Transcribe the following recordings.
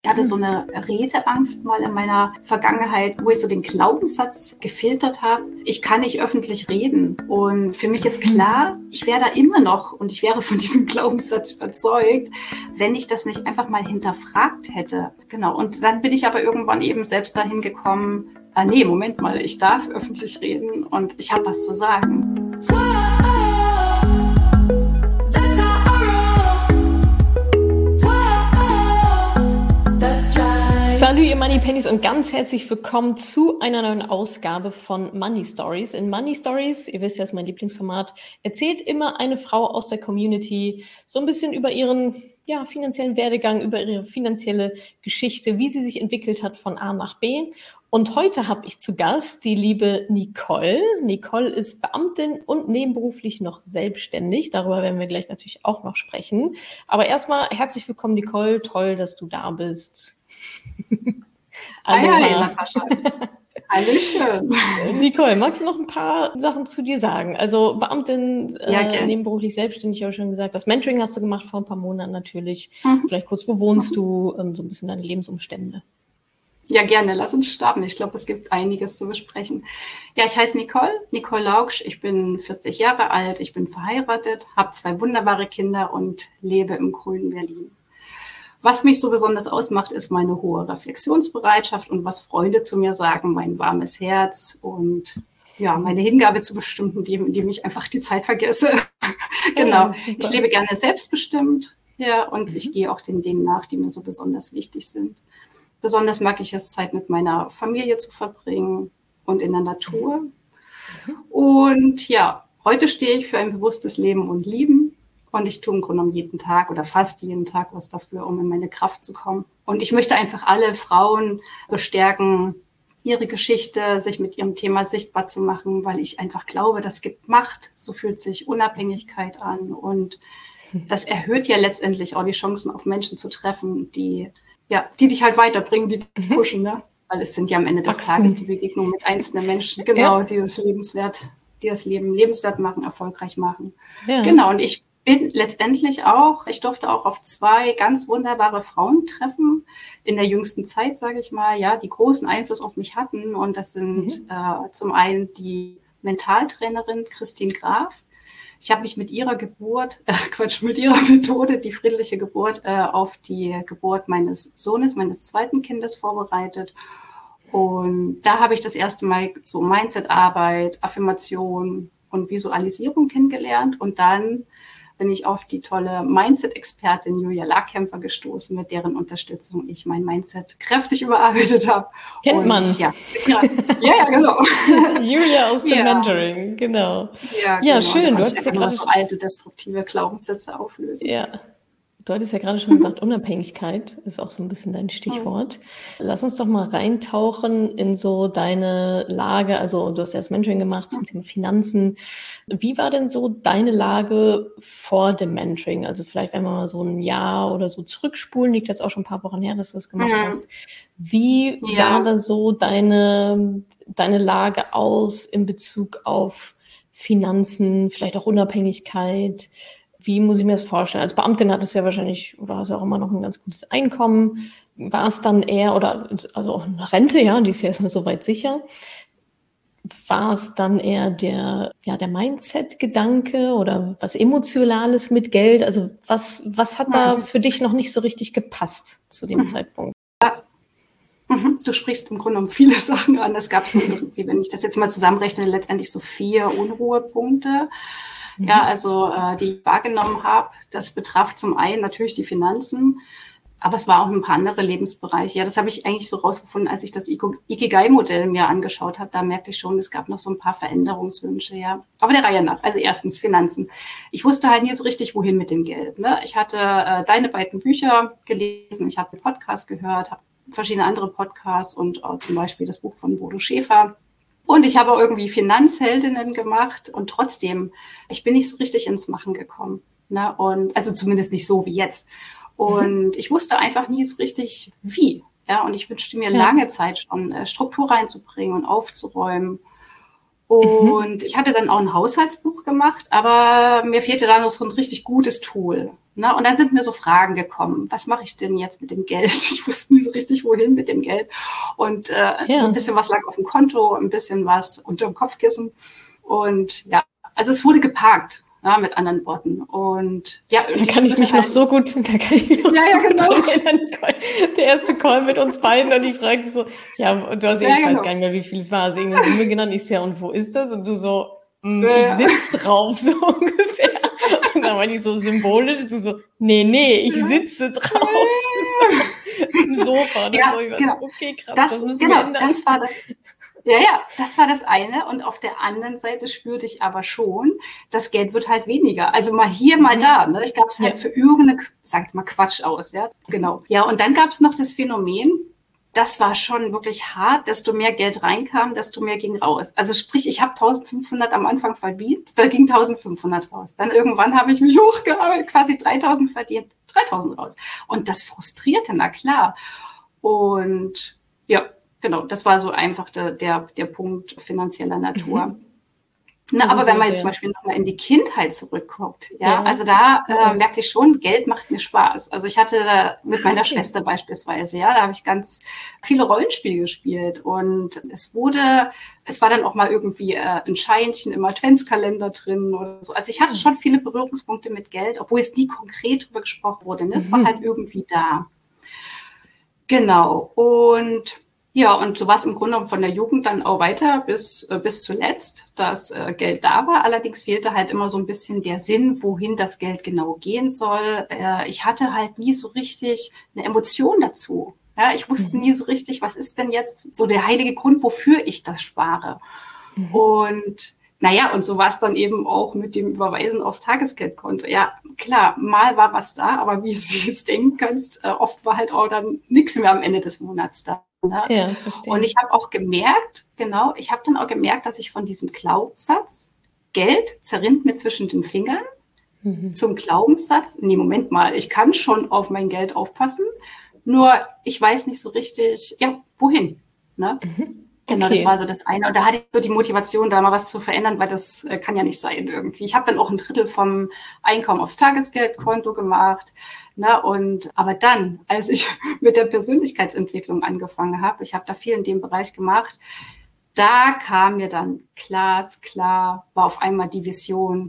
Ich hatte so eine Redeangst mal in meiner Vergangenheit, wo ich so den Glaubenssatz gefiltert habe, ich kann nicht öffentlich reden. Und für mich ist klar, ich wäre da immer noch und ich wäre von diesem Glaubenssatz überzeugt, wenn ich das nicht einfach mal hinterfragt hätte. Genau. Und dann bin ich aber irgendwann eben selbst dahin gekommen, nee, Moment mal, ich darf öffentlich reden und ich habe was zu sagen. Salut ihr Money Pennies und ganz herzlich willkommen zu einer neuen Ausgabe von Money Stories. In Money Stories, ihr wisst ja, ist mein Lieblingsformat, erzählt immer eine Frau aus der Community so ein bisschen über ihren finanziellen Werdegang, über ihre finanzielle Geschichte, wie sie sich entwickelt hat von A nach B. Und heute habe ich zu Gast die liebe Nicole. Nicole ist Beamtin und nebenberuflich noch selbstständig. Darüber werden wir gleich natürlich auch noch sprechen. Aber erstmal herzlich willkommen, Nicole. Toll, dass du da bist. Hi, Natascha. Hallöchen. Nicole, magst du noch ein paar Sachen zu dir sagen? Also Beamtin, nebenberuflich selbstständig, habe ich schon gesagt. Das Mentoring hast du gemacht vor ein paar Monaten natürlich. Vielleicht kurz, wo wohnst du? So ein bisschen deine Lebensumstände. Ja, gerne. Lass uns starten. Ich glaube, es gibt einiges zu besprechen. Ja, ich heiße Nicole Laugsch. Ich bin 40 Jahre alt. Ich bin verheiratet, habe 2 wunderbare Kinder und lebe im grünen Berlin. Was mich so besonders ausmacht, ist meine hohe Reflexionsbereitschaft und was Freunde zu mir sagen, mein warmes Herz und ja, meine Hingabe zu bestimmten Themen, in denen ich einfach die Zeit vergesse. Genau. Ich lebe gerne selbstbestimmt, und ich gehe auch den Dingen nach, die mir so besonders wichtig sind. Besonders mag ich es, Zeit mit meiner Familie zu verbringen und in der Natur. Und ja, heute stehe ich für ein bewusstes Leben und Lieben. Und ich tue im Grunde genommen jeden Tag oder fast jeden Tag was dafür, um in meine Kraft zu kommen. Und ich möchte einfach alle Frauen bestärken, ihre Geschichte, sich mit ihrem Thema sichtbar zu machen, weil ich einfach glaube, das gibt Macht. So fühlt sich Unabhängigkeit an. Und das erhöht ja letztendlich auch die Chancen, auf Menschen zu treffen, die dich halt weiterbringen, die pushen, ne? Weil es sind ja am Ende des Tages die Begegnungen mit einzelnen Menschen, die das Leben lebenswert machen, erfolgreich machen. Ja. Genau, und ich durfte auch auf 2 ganz wunderbare Frauen treffen in der jüngsten Zeit, sage ich mal, die großen Einfluss auf mich hatten. Und das sind zum einen die Mentaltrainerin Christine Graf. Ich habe mich mit ihrer Methode, die friedliche Geburt, auf die Geburt meines Sohnes, meines 2. Kindes vorbereitet. Und da habe ich das erste Mal so Mindset-Arbeit, Affirmation und Visualisierung kennengelernt. Und dann bin ich auf die tolle Mindset-Expertin Julia Larkämper gestoßen, mit deren Unterstützung ich mein Mindset kräftig überarbeitet habe. Kennt man. Ja, genau. Julia aus dem Mentoring, genau. Ja, schön. Du hast ja gerade so alte, destruktive Glaubenssätze auflösen. Ja. Du hattest ja gerade schon gesagt, Unabhängigkeit ist auch so ein bisschen dein Stichwort. Lass uns doch mal reintauchen in so deine Lage. Also du hast ja das Mentoring gemacht zum Thema Finanzen. Wie war denn so deine Lage vor dem Mentoring? Also vielleicht, wenn wir mal so ein Jahr oder so zurückspulen, liegt jetzt auch schon ein paar Wochen her, dass du das gemacht hast. Wie sah da so deine Lage aus in Bezug auf Finanzen, vielleicht auch Unabhängigkeit? Wie muss ich mir das vorstellen? Als Beamtin hattest du ja wahrscheinlich, oder hast du auch immer noch ein ganz gutes Einkommen. War es dann eher, also auch eine Rente, die ist ja erstmal soweit sicher. War es dann eher der Mindset-Gedanke oder was Emotionales mit Geld? Also was hat da für dich noch nicht so richtig gepasst zu dem Zeitpunkt? Du sprichst im Grunde um viele Sachen an. Es gab so irgendwie, wenn ich das jetzt mal zusammenrechne, letztendlich so 4 Unruhepunkte. Die ich wahrgenommen habe. Das betraf zum einen natürlich die Finanzen, aber es war auch ein paar andere Lebensbereiche. Ja, das habe ich eigentlich so rausgefunden, als ich das Ikigai-Modell mir angeschaut habe. Da merkte ich schon, es gab noch so ein paar Veränderungswünsche, Aber der Reihe nach. Also erstens Finanzen. Ich wusste halt nie so richtig, wohin mit dem Geld, ne? Ich hatte deine beiden Bücher gelesen, ich habe einen Podcast gehört, habe verschiedene andere Podcasts und zum Beispiel das Buch von Bodo Schäfer. Und ich habe auch irgendwie Finanzheldinnen gemacht und trotzdem, ich bin nicht so richtig ins Machen gekommen, ne? Und also zumindest nicht so wie jetzt. Und ich wusste einfach nie so richtig wie, Und ich wünschte mir lange Zeit schon, Struktur reinzubringen und aufzuräumen. Und ich hatte dann auch ein Haushaltsbuch gemacht, aber mir fehlte da noch so ein richtig gutes Tool. Ne? Und dann sind mir so Fragen gekommen. Was mache ich denn jetzt mit dem Geld? Ich wusste nie so richtig, wohin mit dem Geld. Und ein bisschen was lag auf dem Konto, ein bisschen was unter dem Kopfkissen. Und ja, also es wurde geparkt. Ja, mit anderen Worten. Und ja, da kann ich mich noch so gut dran erinnern. Der erste Call mit uns beiden und ich fragte so, ja, du hast ich weiß gar nicht mehr, wie viel es war. Also irgendwie Summe genannt. Ich so, ja, und wo ist das? Und du so, ich sitze drauf, so ungefähr. Und dann war ich so symbolisch, du so, nee, ich sitze drauf. Im Sofa. Ja, so, genau. Okay, krass, das müssen wir ändern. Das war das. Ja, das war das eine. Und auf der anderen Seite spürte ich aber schon, das Geld wird halt weniger. Also mal hier, mal da. Ne? Ich gab es halt für irgendeine, sag jetzt mal Quatsch aus. Ja, genau. Ja, und dann gab es noch das Phänomen, das war schon wirklich hart. Desto mehr Geld reinkam, desto mehr ging raus. Also sprich, ich habe 1.500 am Anfang verdient, da ging 1.500 raus. Dann irgendwann habe ich mich hochgearbeitet, quasi 3.000 verdient, 3.000 raus. Und das frustrierte, na klar. Und ja, genau, das war so einfach der Punkt finanzieller Natur. Na, aber wenn man jetzt zum Beispiel nochmal in die Kindheit zurückguckt, also da merkte ich schon, Geld macht mir Spaß. Also ich hatte da mit meiner Schwester beispielsweise, da habe ich ganz viele Rollenspiele gespielt und es war dann auch mal irgendwie ein Scheinchen im Adventskalender drin oder so. Also ich hatte schon viele Berührungspunkte mit Geld, obwohl es nie konkret drüber gesprochen wurde. Ne? Es war halt irgendwie da. Genau. Und ja, und so war es im Grunde genommen von der Jugend dann auch weiter bis zuletzt, dass Geld da war. Allerdings fehlte halt immer so ein bisschen der Sinn, wohin das Geld genau gehen soll. Ich hatte halt nie so richtig eine Emotion dazu. Ja, ich wusste nie so richtig, was ist denn jetzt so der heilige Grund, wofür ich das spare. Und naja, und so war es dann eben auch mit dem Überweisen aufs Tagesgeldkonto. Ja, klar, mal war was da, aber wie du es denken kannst, oft war halt auch dann nichts mehr am Ende des Monats da. Ne? Ja, verstehe. Und ich habe auch gemerkt, dass ich von diesem Glaubenssatz, Geld zerrinnt mir zwischen den Fingern, zum Glaubenssatz, nee, Moment mal, ich kann schon auf mein Geld aufpassen, nur ich weiß nicht so richtig, wohin. Ne? Genau, das war so das eine. Und da hatte ich so die Motivation, da mal was zu verändern, weil das kann ja nicht sein irgendwie. Ich habe dann auch 1/3 vom Einkommen aufs Tagesgeldkonto gemacht. Ne? Aber dann, als ich mit der Persönlichkeitsentwicklung angefangen habe, ich habe da viel in dem Bereich gemacht, da kam mir dann glasklar, war auf einmal die Vision,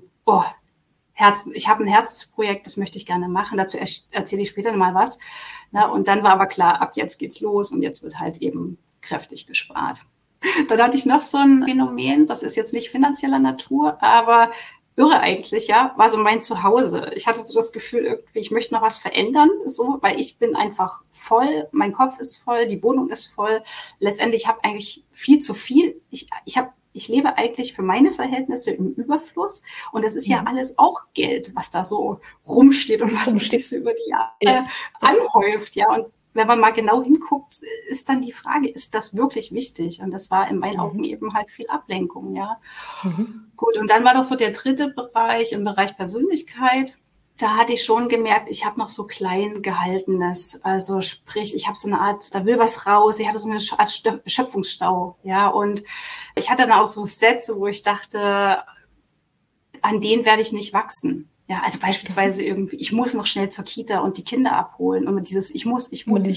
ich habe ein Herzensprojekt, das möchte ich gerne machen, dazu erzähle ich später mal was. Ne? Und dann war aber klar, ab jetzt geht's los und jetzt wird halt eben kräftig gespart. Dann hatte ich noch so ein Phänomen, das ist jetzt nicht finanzieller Natur, aber irre eigentlich, war so mein Zuhause. Ich hatte so das Gefühl, irgendwie, ich möchte noch was verändern, so, weil ich bin einfach voll, mein Kopf ist voll, die Wohnung ist voll. Letztendlich habe ich eigentlich viel zu viel. Ich lebe eigentlich für meine Verhältnisse im Überfluss und das ist ja alles auch Geld, was da so rumsteht und was sich so über die Jahre anhäuft, und wenn man mal genau hinguckt, ist dann die Frage, ist das wirklich wichtig? Und das war in meinen Augen eben halt viel Ablenkung, Gut, und dann war doch so der dritte Bereich, im Bereich Persönlichkeit. Da hatte ich schon gemerkt, ich habe noch so klein gehaltenes, also sprich, ich habe so eine Art, da will was raus, ich hatte so eine Art Schöpfungsstau, und ich hatte dann auch so Sätze, wo ich dachte, an denen werde ich nicht wachsen. Ja, also beispielsweise irgendwie, ich muss noch schnell zur Kita und die Kinder abholen. Und dieses ich muss.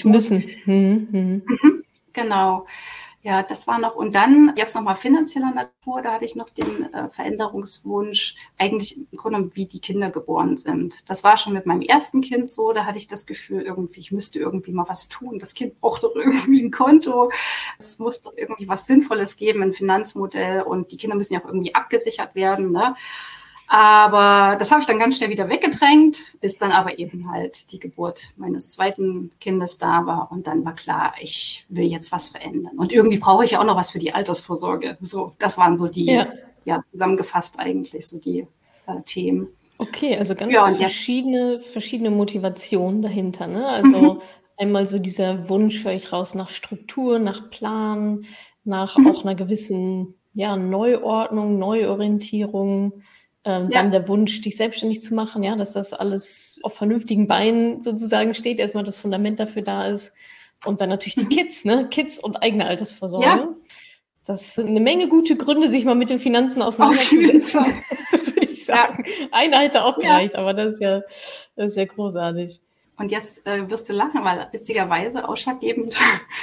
Müssen. Genau. Ja, das war noch. Und dann jetzt nochmal finanzieller Natur, da hatte ich noch den Veränderungswunsch, eigentlich im Grunde genommen, wie die Kinder geboren sind. Das war schon mit meinem ersten Kind so, da hatte ich das Gefühl, irgendwie, ich müsste irgendwie mal was tun. Das Kind braucht doch irgendwie ein Konto. Es muss doch irgendwie was Sinnvolles geben, ein Finanzmodell. Und die Kinder müssen ja auch irgendwie abgesichert werden, ne? Aber das habe ich dann ganz schnell wieder weggedrängt, bis dann aber eben halt die Geburt meines zweiten Kindes da war. Und dann war klar, ich will jetzt was verändern. Und irgendwie brauche ich ja auch noch was für die Altersvorsorge. So, das waren so die, zusammengefasst eigentlich so die Themen. Okay, also ganz verschiedene Motivationen dahinter, ne? Also einmal so dieser Wunsch, höre ich raus, nach Struktur, nach Plan, nach auch einer gewissen Neuordnung, Neuorientierung. Dann der Wunsch, dich selbstständig zu machen, dass das alles auf vernünftigen Beinen sozusagen steht, erstmal das Fundament dafür da ist. Und dann natürlich die Kids, ne? Kids und eigene Altersvorsorge. Ja. Das sind eine Menge gute Gründe, sich mal mit den Finanzen auseinanderzusetzen, würde ich sagen. Eine hätte auch gereicht, aber das ist ja großartig. Und jetzt wirst du lachen, weil witzigerweise ausschlaggebend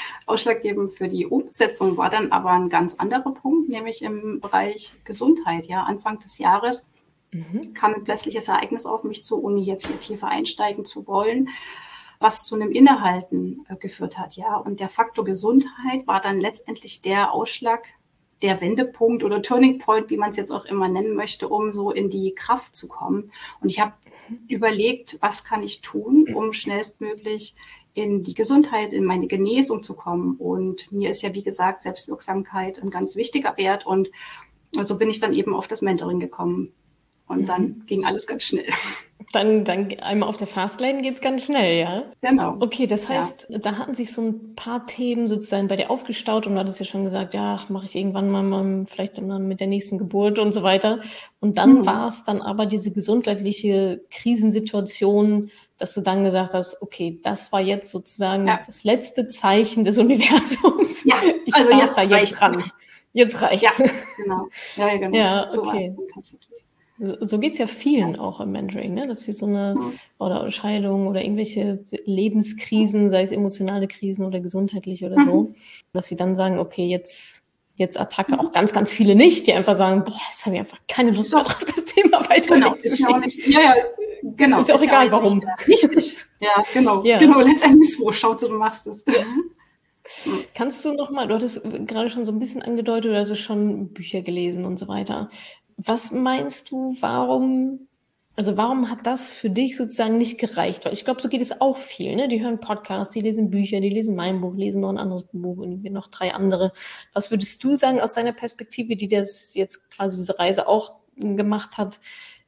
für die Umsetzung war dann aber ein ganz anderer Punkt, nämlich im Bereich Gesundheit. Ja, Anfang des Jahres kam ein plötzliches Ereignis auf mich zu, ohne jetzt hier tiefer einsteigen zu wollen, was zu einem Innehalten geführt hat. Ja, und der Faktor Gesundheit war dann letztendlich der Ausschlag, der Wendepunkt oder Turning Point, wie man es jetzt auch immer nennen möchte, um so in die Kraft zu kommen. Und ich habe überlegt, was kann ich tun, um schnellstmöglich in die Gesundheit, in meine Genesung zu kommen. Und mir ist ja, wie gesagt, Selbstwirksamkeit ein ganz wichtiger Wert. Und so bin ich dann eben auf das Mentoring gekommen. Und dann ging alles ganz schnell. Dann einmal auf der Fastlane geht es ganz schnell, ja? Genau. Okay, das heißt, da hatten sich so ein paar Themen sozusagen bei dir aufgestaut und du hattest ja schon gesagt, ja, mache ich irgendwann mal vielleicht dann mit der nächsten Geburt und so weiter. Und dann war es dann aber diese gesundheitliche Krisensituation, dass du dann gesagt hast, okay, das war jetzt sozusagen das letzte Zeichen des Universums. Ja, also jetzt ran. Jetzt reicht's. Ja, genau. Ja, genau. Ja, okay. So geht es ja vielen auch im Mentoring, ne? Dass sie so eine oder Scheidung oder irgendwelche Lebenskrisen, sei es emotionale Krisen oder gesundheitliche oder so, dass sie dann sagen, okay, jetzt Attacke. Auch ganz, ganz viele nicht, die einfach sagen, boah, jetzt habe ich einfach keine Lust auf das Thema weiter. Genau, ist ja auch nicht. Genau. Ist ja auch egal, warum. Richtig. Ja, genau. Ja. Genau, letztendlich wo schaut du machst es. Ja. Kannst du nochmal, du hattest gerade schon so ein bisschen angedeutet, du hast schon Bücher gelesen und so weiter. Was meinst du, warum hat das für dich sozusagen nicht gereicht? Weil ich glaube, so geht es auch viel, ne? Die hören Podcasts, die lesen Bücher, die lesen mein Buch, lesen noch ein anderes Buch und noch 3 andere. Was würdest du sagen aus deiner Perspektive, die das jetzt quasi diese Reise auch gemacht hat?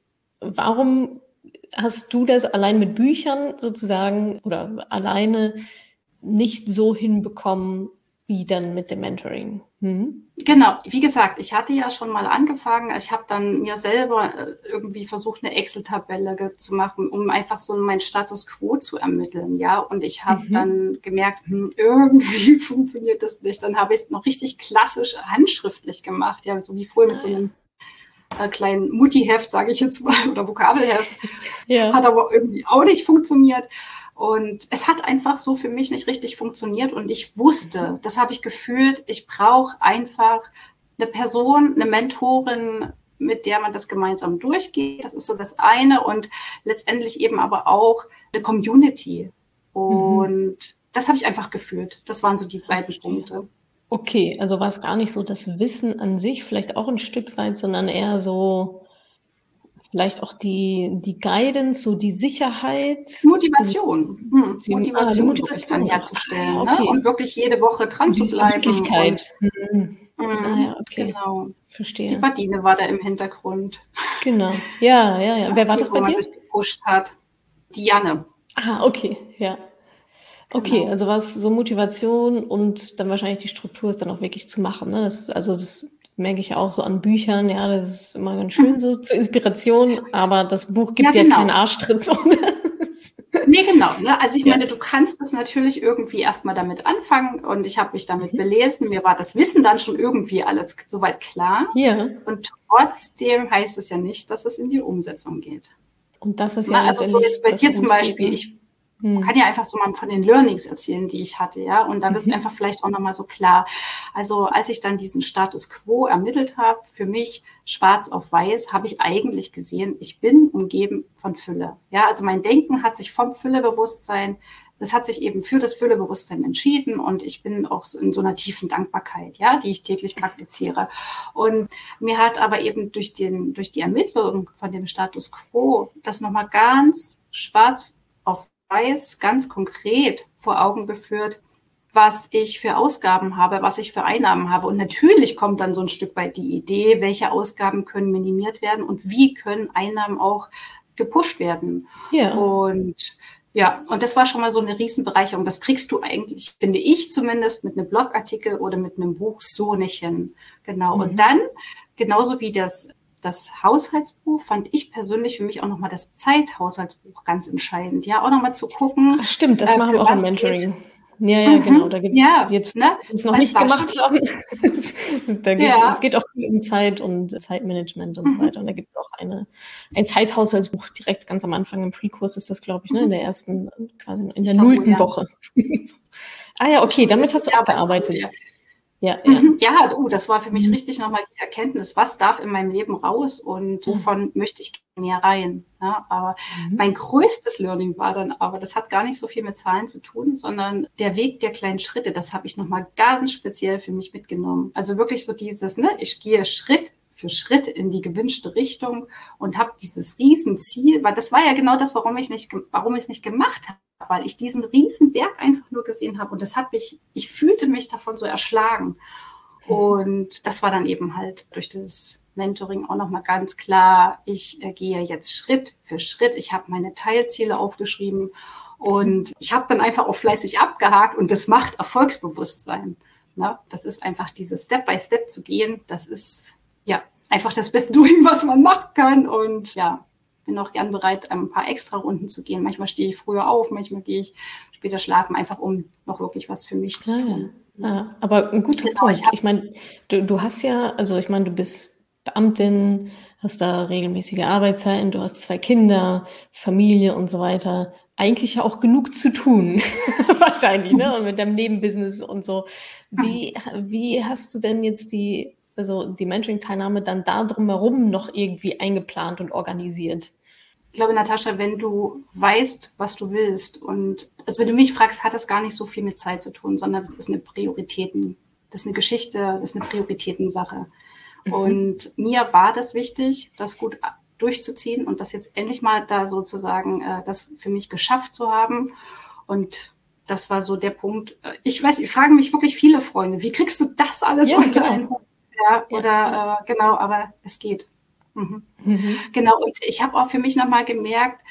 Warum hast du das allein mit Büchern sozusagen oder alleine nicht so hinbekommen, wie dann mit dem Mentoring? Genau, wie gesagt, ich hatte ja schon mal angefangen. Ich habe dann mir selber irgendwie versucht, eine Excel-Tabelle zu machen, um einfach so meinen Status quo zu ermitteln. Ja, und ich habe dann gemerkt, irgendwie funktioniert das nicht. Dann habe ich es noch richtig klassisch handschriftlich gemacht, ja, so wie vorher mit so einem kleinen Mutti-Heft, sage ich jetzt mal, oder Vokabelheft. Ja. Hat aber irgendwie auch nicht funktioniert. Und es hat einfach so für mich nicht richtig funktioniert. Und ich wusste, das habe ich gefühlt, ich brauche einfach eine Person, eine Mentorin, mit der man das gemeinsam durchgeht. Das ist so das eine. Und letztendlich eben aber auch eine Community. Und das habe ich einfach gefühlt. Das waren so die beiden Punkte. Okay, also war es gar nicht so das Wissen an sich, vielleicht auch ein Stück weit, sondern eher so vielleicht auch die Guidance, so die Sicherheit. Motivation. Motivation dann herzustellen. Okay. Ne? Und wirklich jede Woche dran zu bleiben. Möglichkeit. Okay. Genau. Verstehe. Die Badine war da im Hintergrund. Genau. Ja. Wer war das bei dir? Wo man sich gepusht hat. Diane. Okay. Ja. Okay, also war es so Motivation und dann wahrscheinlich die Struktur ist dann auch wirklich zu machen. Ne? Das merke ich auch so an Büchern, ja, das ist immer ganz schön so zur Inspiration, aber das Buch gibt ja keinen Arschtritt. So. Nee, genau. Ne? Also ich meine, du kannst das natürlich irgendwie erstmal damit anfangen und ich habe mich damit belesen. Mir war das Wissen dann schon irgendwie alles soweit klar. Ja. Und trotzdem heißt es ja nicht, dass es in die Umsetzung geht. Und das ist ja also so jetzt bei dir zum Beispiel, ich kann ja einfach so mal von den Learnings erzählen, die ich hatte, ja. Und dann wird es einfach vielleicht auch nochmal so klar. Also als ich dann diesen Status quo ermittelt habe, für mich schwarz auf weiß, habe ich eigentlich gesehen, ich bin umgeben von Fülle. Ja, also mein Denken hat sich vom Füllebewusstsein, das hat sich eben für das Füllebewusstsein entschieden und ich bin auch so in so einer tiefen Dankbarkeit, ja, die ich täglich praktiziere. Und mir hat aber eben durch die Ermittlung von dem Status quo das nochmal ganz schwarz auf weiß, ganz konkret vor Augen geführt, was ich für Ausgaben habe, was ich für Einnahmen habe. Und natürlich kommt dann so ein Stück weit die Idee, welche Ausgaben können minimiert werden und wie können Einnahmen auch gepusht werden. Ja. Und das war schon mal so eine Riesenbereicherung. Das kriegst du eigentlich, finde ich zumindest, mit einem Blogartikel oder mit einem Buch so nicht hin. Genau. Und dann, genauso wie das Haushaltsbuch, fand ich persönlich für mich auch nochmal das Zeithaushaltsbuch ganz entscheidend. Ja, auch nochmal zu gucken. Stimmt, das machen wir auch im Mentoring. ja, genau. Da gibt es Ja, jetzt, ne? die es noch Weil es nicht war gemacht schon, haben. Es ja. geht auch viel um Zeit und Zeitmanagement und so Mhm. weiter. Und da gibt es auch ein Zeithaushaltsbuch direkt ganz am Anfang im Pre-Kurs ist das, glaube ich, ne? In Mhm. der ersten, quasi in Ich der glaube wohl, nullten ja. Woche. Ah ja, Das ist okay, schon ein damit bisschen hast du her, auch aber ich glaube wohl, gearbeitet. ja. Ja, ja. Ja, das war für mich Mhm. richtig nochmal die Erkenntnis, was darf in meinem Leben raus und wovon möchte ich mehr rein. Ja, aber Mhm. mein größtes Learning war dann aber, das hat gar nicht so viel mit Zahlen zu tun, sondern der Weg der kleinen Schritte, das habe ich nochmal ganz speziell für mich mitgenommen. Also wirklich so dieses, ne, ich gehe Schritt für Schritt in die gewünschte Richtung und habe dieses Riesenziel, weil das war ja genau das, warum ich es nicht gemacht habe, weil ich diesen Riesenberg einfach nur gesehen habe und ich fühlte mich davon so erschlagen. Und das war dann eben halt durch das Mentoring auch nochmal ganz klar, ich gehe jetzt Schritt für Schritt, ich habe meine Teilziele aufgeschrieben und ich habe dann einfach auch fleißig abgehakt und das macht Erfolgsbewusstsein. Ne? Das ist einfach dieses Step by Step zu gehen, das ist ja einfach das beste Doing, was man machen kann und ja, bin auch gern bereit, ein paar extra Runden zu gehen. Manchmal stehe ich früher auf, manchmal gehe ich später schlafen, einfach um noch wirklich was für mich zu tun. Ja, aber ein guter Genau, Punkt. Ich meine, du hast ja, also ich meine, du bist Beamtin, hast da regelmäßige Arbeitszeiten, du hast 2 Kinder, Familie und so weiter. Eigentlich ja auch genug zu tun, wahrscheinlich, ne? Und mit deinem Nebenbusiness und so. Wie hast du denn jetzt die Mentoring-Teilnahme dann da drumherum noch irgendwie eingeplant und organisiert? Ich glaube, Natascha, wenn du weißt, was du willst und also wenn du mich fragst, hat das gar nicht so viel mit Zeit zu tun, sondern das ist eine Prioritäten, das ist eine Geschichte, das ist eine Prioritätensache. Und mir war das wichtig, das gut durchzuziehen und das jetzt endlich mal da sozusagen das für mich geschafft zu haben. Und das war so der Punkt. Ich weiß, ich fragen mich wirklich viele Freunde, wie kriegst du das alles unter einen Hut? Ja, oder genau, aber es geht. Genau, und ich habe auch für mich nochmal gemerkt,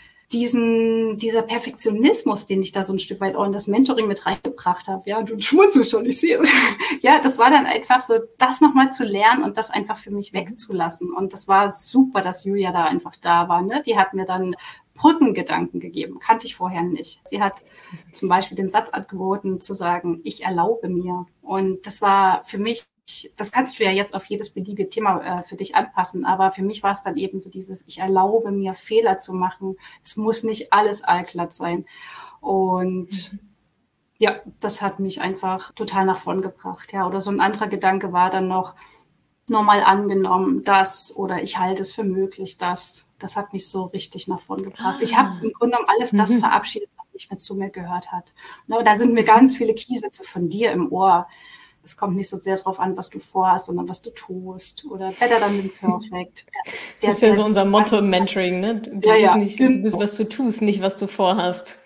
dieser Perfektionismus, den ich da so ein Stück weit auch in das Mentoring mit reingebracht habe, ja, du schmunzelst schon, ich sehe es. Ja, das war dann einfach so, das nochmal zu lernen und das einfach für mich wegzulassen. Und das war super, dass Julia da einfach da war. Ne? Die hat mir dann Brückengedanken gegeben, kannte ich vorher nicht. Sie hat zum Beispiel den Satz angeboten, zu sagen, ich erlaube mir. Und das war für mich, das kannst du ja jetzt auf jedes beliebige Thema für dich anpassen, aber für mich war es dann eben so dieses, ich erlaube mir Fehler zu machen. Es muss nicht alles allglatt sein. Und ja, das hat mich einfach total nach vorn gebracht. Ja, oder so ein anderer Gedanke war dann noch, normal angenommen, das oder ich halte es für möglich, das. Das hat mich so richtig nach vorn gebracht. Ich habe im Grunde genommen alles das verabschiedet, was nicht mehr zu mir gehört hat. Ne, da sind mir ganz viele Keysätze von dir im Ohr. Es kommt nicht so sehr darauf an, was du vorhast, sondern was du tust. Oder better than perfect. Das ist ja so unser Motto im Mentoring, ne? Du bist, was du tust, nicht was du vorhast.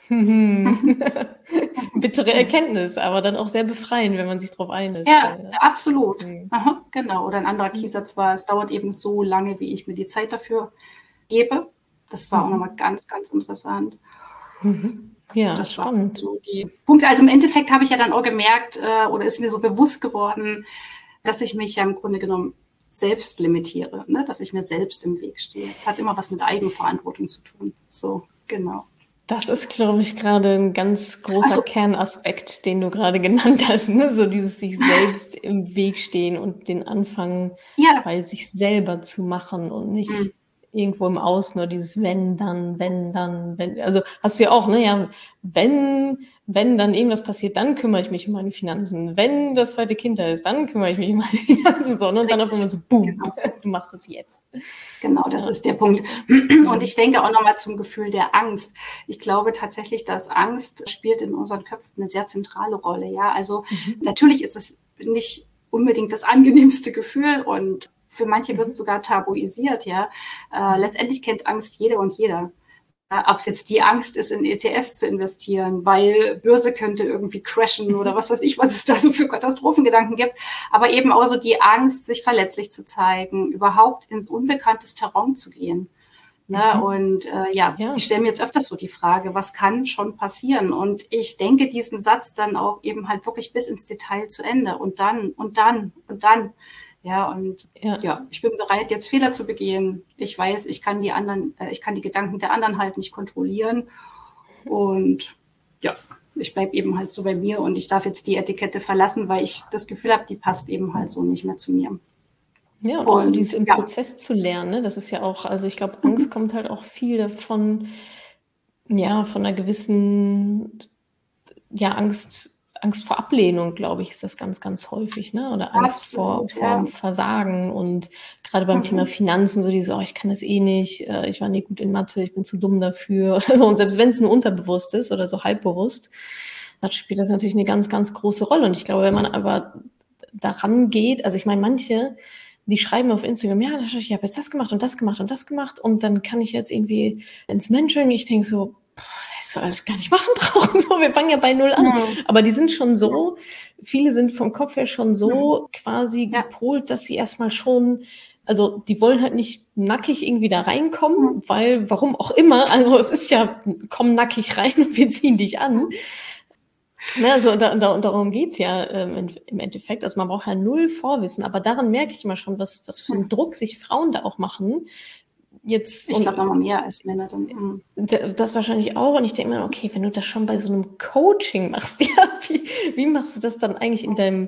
Bittere Erkenntnis, aber dann auch sehr befreiend, wenn man sich darauf einlässt. Ja, absolut. Aha, genau. Oder ein anderer Keysatz war, es dauert eben so lange, wie ich mir die Zeit dafür gebe. Das war auch nochmal ganz, ganz interessant. Ja, das spannend. So die Punkte. Also im Endeffekt habe ich ja dann auch gemerkt, oder ist mir so bewusst geworden, dass ich mich ja im Grunde genommen selbst limitiere, ne? Dass ich mir selbst im Weg stehe. Das hat immer was mit Eigenverantwortung zu tun. So, genau. Das ist, glaube ich, gerade ein ganz großer Kernaspekt, den du gerade genannt hast, ne? So dieses sich selbst im Weg stehen und den Anfang bei sich selber zu machen und nicht irgendwo im Außen, nur dieses wenn, dann, wenn. Also hast du ja auch, ne? Ja, wenn dann irgendwas passiert, dann kümmere ich mich um meine Finanzen. Wenn das 2. Kind da ist, dann kümmere ich mich um meine Finanzen. So, ne? Und dann auf einmal so, boom, genau. Du machst das jetzt. Genau, das ist der Punkt. Und ich denke auch nochmal zum Gefühl der Angst. Ich glaube tatsächlich, dass Angst spielt in unseren Köpfen eine sehr zentrale Rolle. Ja, also natürlich ist es nicht unbedingt das angenehmste Gefühl und für manche wird es sogar tabuisiert. Ja, letztendlich kennt Angst jeder und jeder. Ob es jetzt die Angst ist, in ETFs zu investieren, weil Börse könnte irgendwie crashen oder was weiß ich, was es da so für Katastrophengedanken gibt. Aber eben auch so die Angst, sich verletzlich zu zeigen, überhaupt ins unbekanntes Terrain zu gehen. Ne? Und ich stelle mir jetzt öfters so die Frage, was kann schon passieren? Und ich denke diesen Satz dann auch eben halt wirklich bis ins Detail zu Ende und dann und dann und dann. Ja, und ich bin bereit, jetzt Fehler zu begehen. Ich weiß, ich kann die Gedanken der anderen halt nicht kontrollieren. Und ja, ich bleibe eben halt so bei mir und ich darf jetzt die Etikette verlassen, weil ich das Gefühl habe, die passt eben halt so nicht mehr zu mir. Ja, und auch so dieses im Prozess zu lernen, ne? Das ist ja auch, also ich glaube, Angst kommt halt auch viel davon, ja, von einer gewissen, ja, Angst vor Ablehnung, glaube ich, ist das ganz, ganz häufig, ne? Oder Angst vor dem Versagen. Und gerade beim Thema Finanzen, so diese, ich kann das eh nicht, ich war nie gut in Mathe, ich bin zu dumm dafür oder so. Und selbst wenn es nur unterbewusst ist oder so halbbewusst, dann spielt das natürlich eine ganz, ganz große Rolle. Und ich glaube, wenn man aber daran geht, also ich meine, manche, die schreiben auf Instagram, ja, ich habe jetzt das gemacht und das gemacht und das gemacht und dann kann ich jetzt irgendwie ins Mentoring. Ich denke so, das soll alles gar nicht machen brauchen. So, wir fangen ja bei Null an. Ja. Aber die sind schon so, viele sind vom Kopf her schon so quasi gepolt, dass sie erstmal schon, also die wollen halt nicht nackig irgendwie da reinkommen, weil, warum auch immer, also es ist ja, komm nackig rein und wir ziehen dich an. Ne, also darum geht's ja im Endeffekt. Also man braucht ja null Vorwissen, aber daran merke ich immer schon, was für einen Druck sich Frauen da auch machen. Jetzt, ich glaube, noch mehr als Männer dann. Das wahrscheinlich auch. Und ich denke mir, okay, wenn du das schon bei so einem Coaching machst, ja, wie machst du das dann eigentlich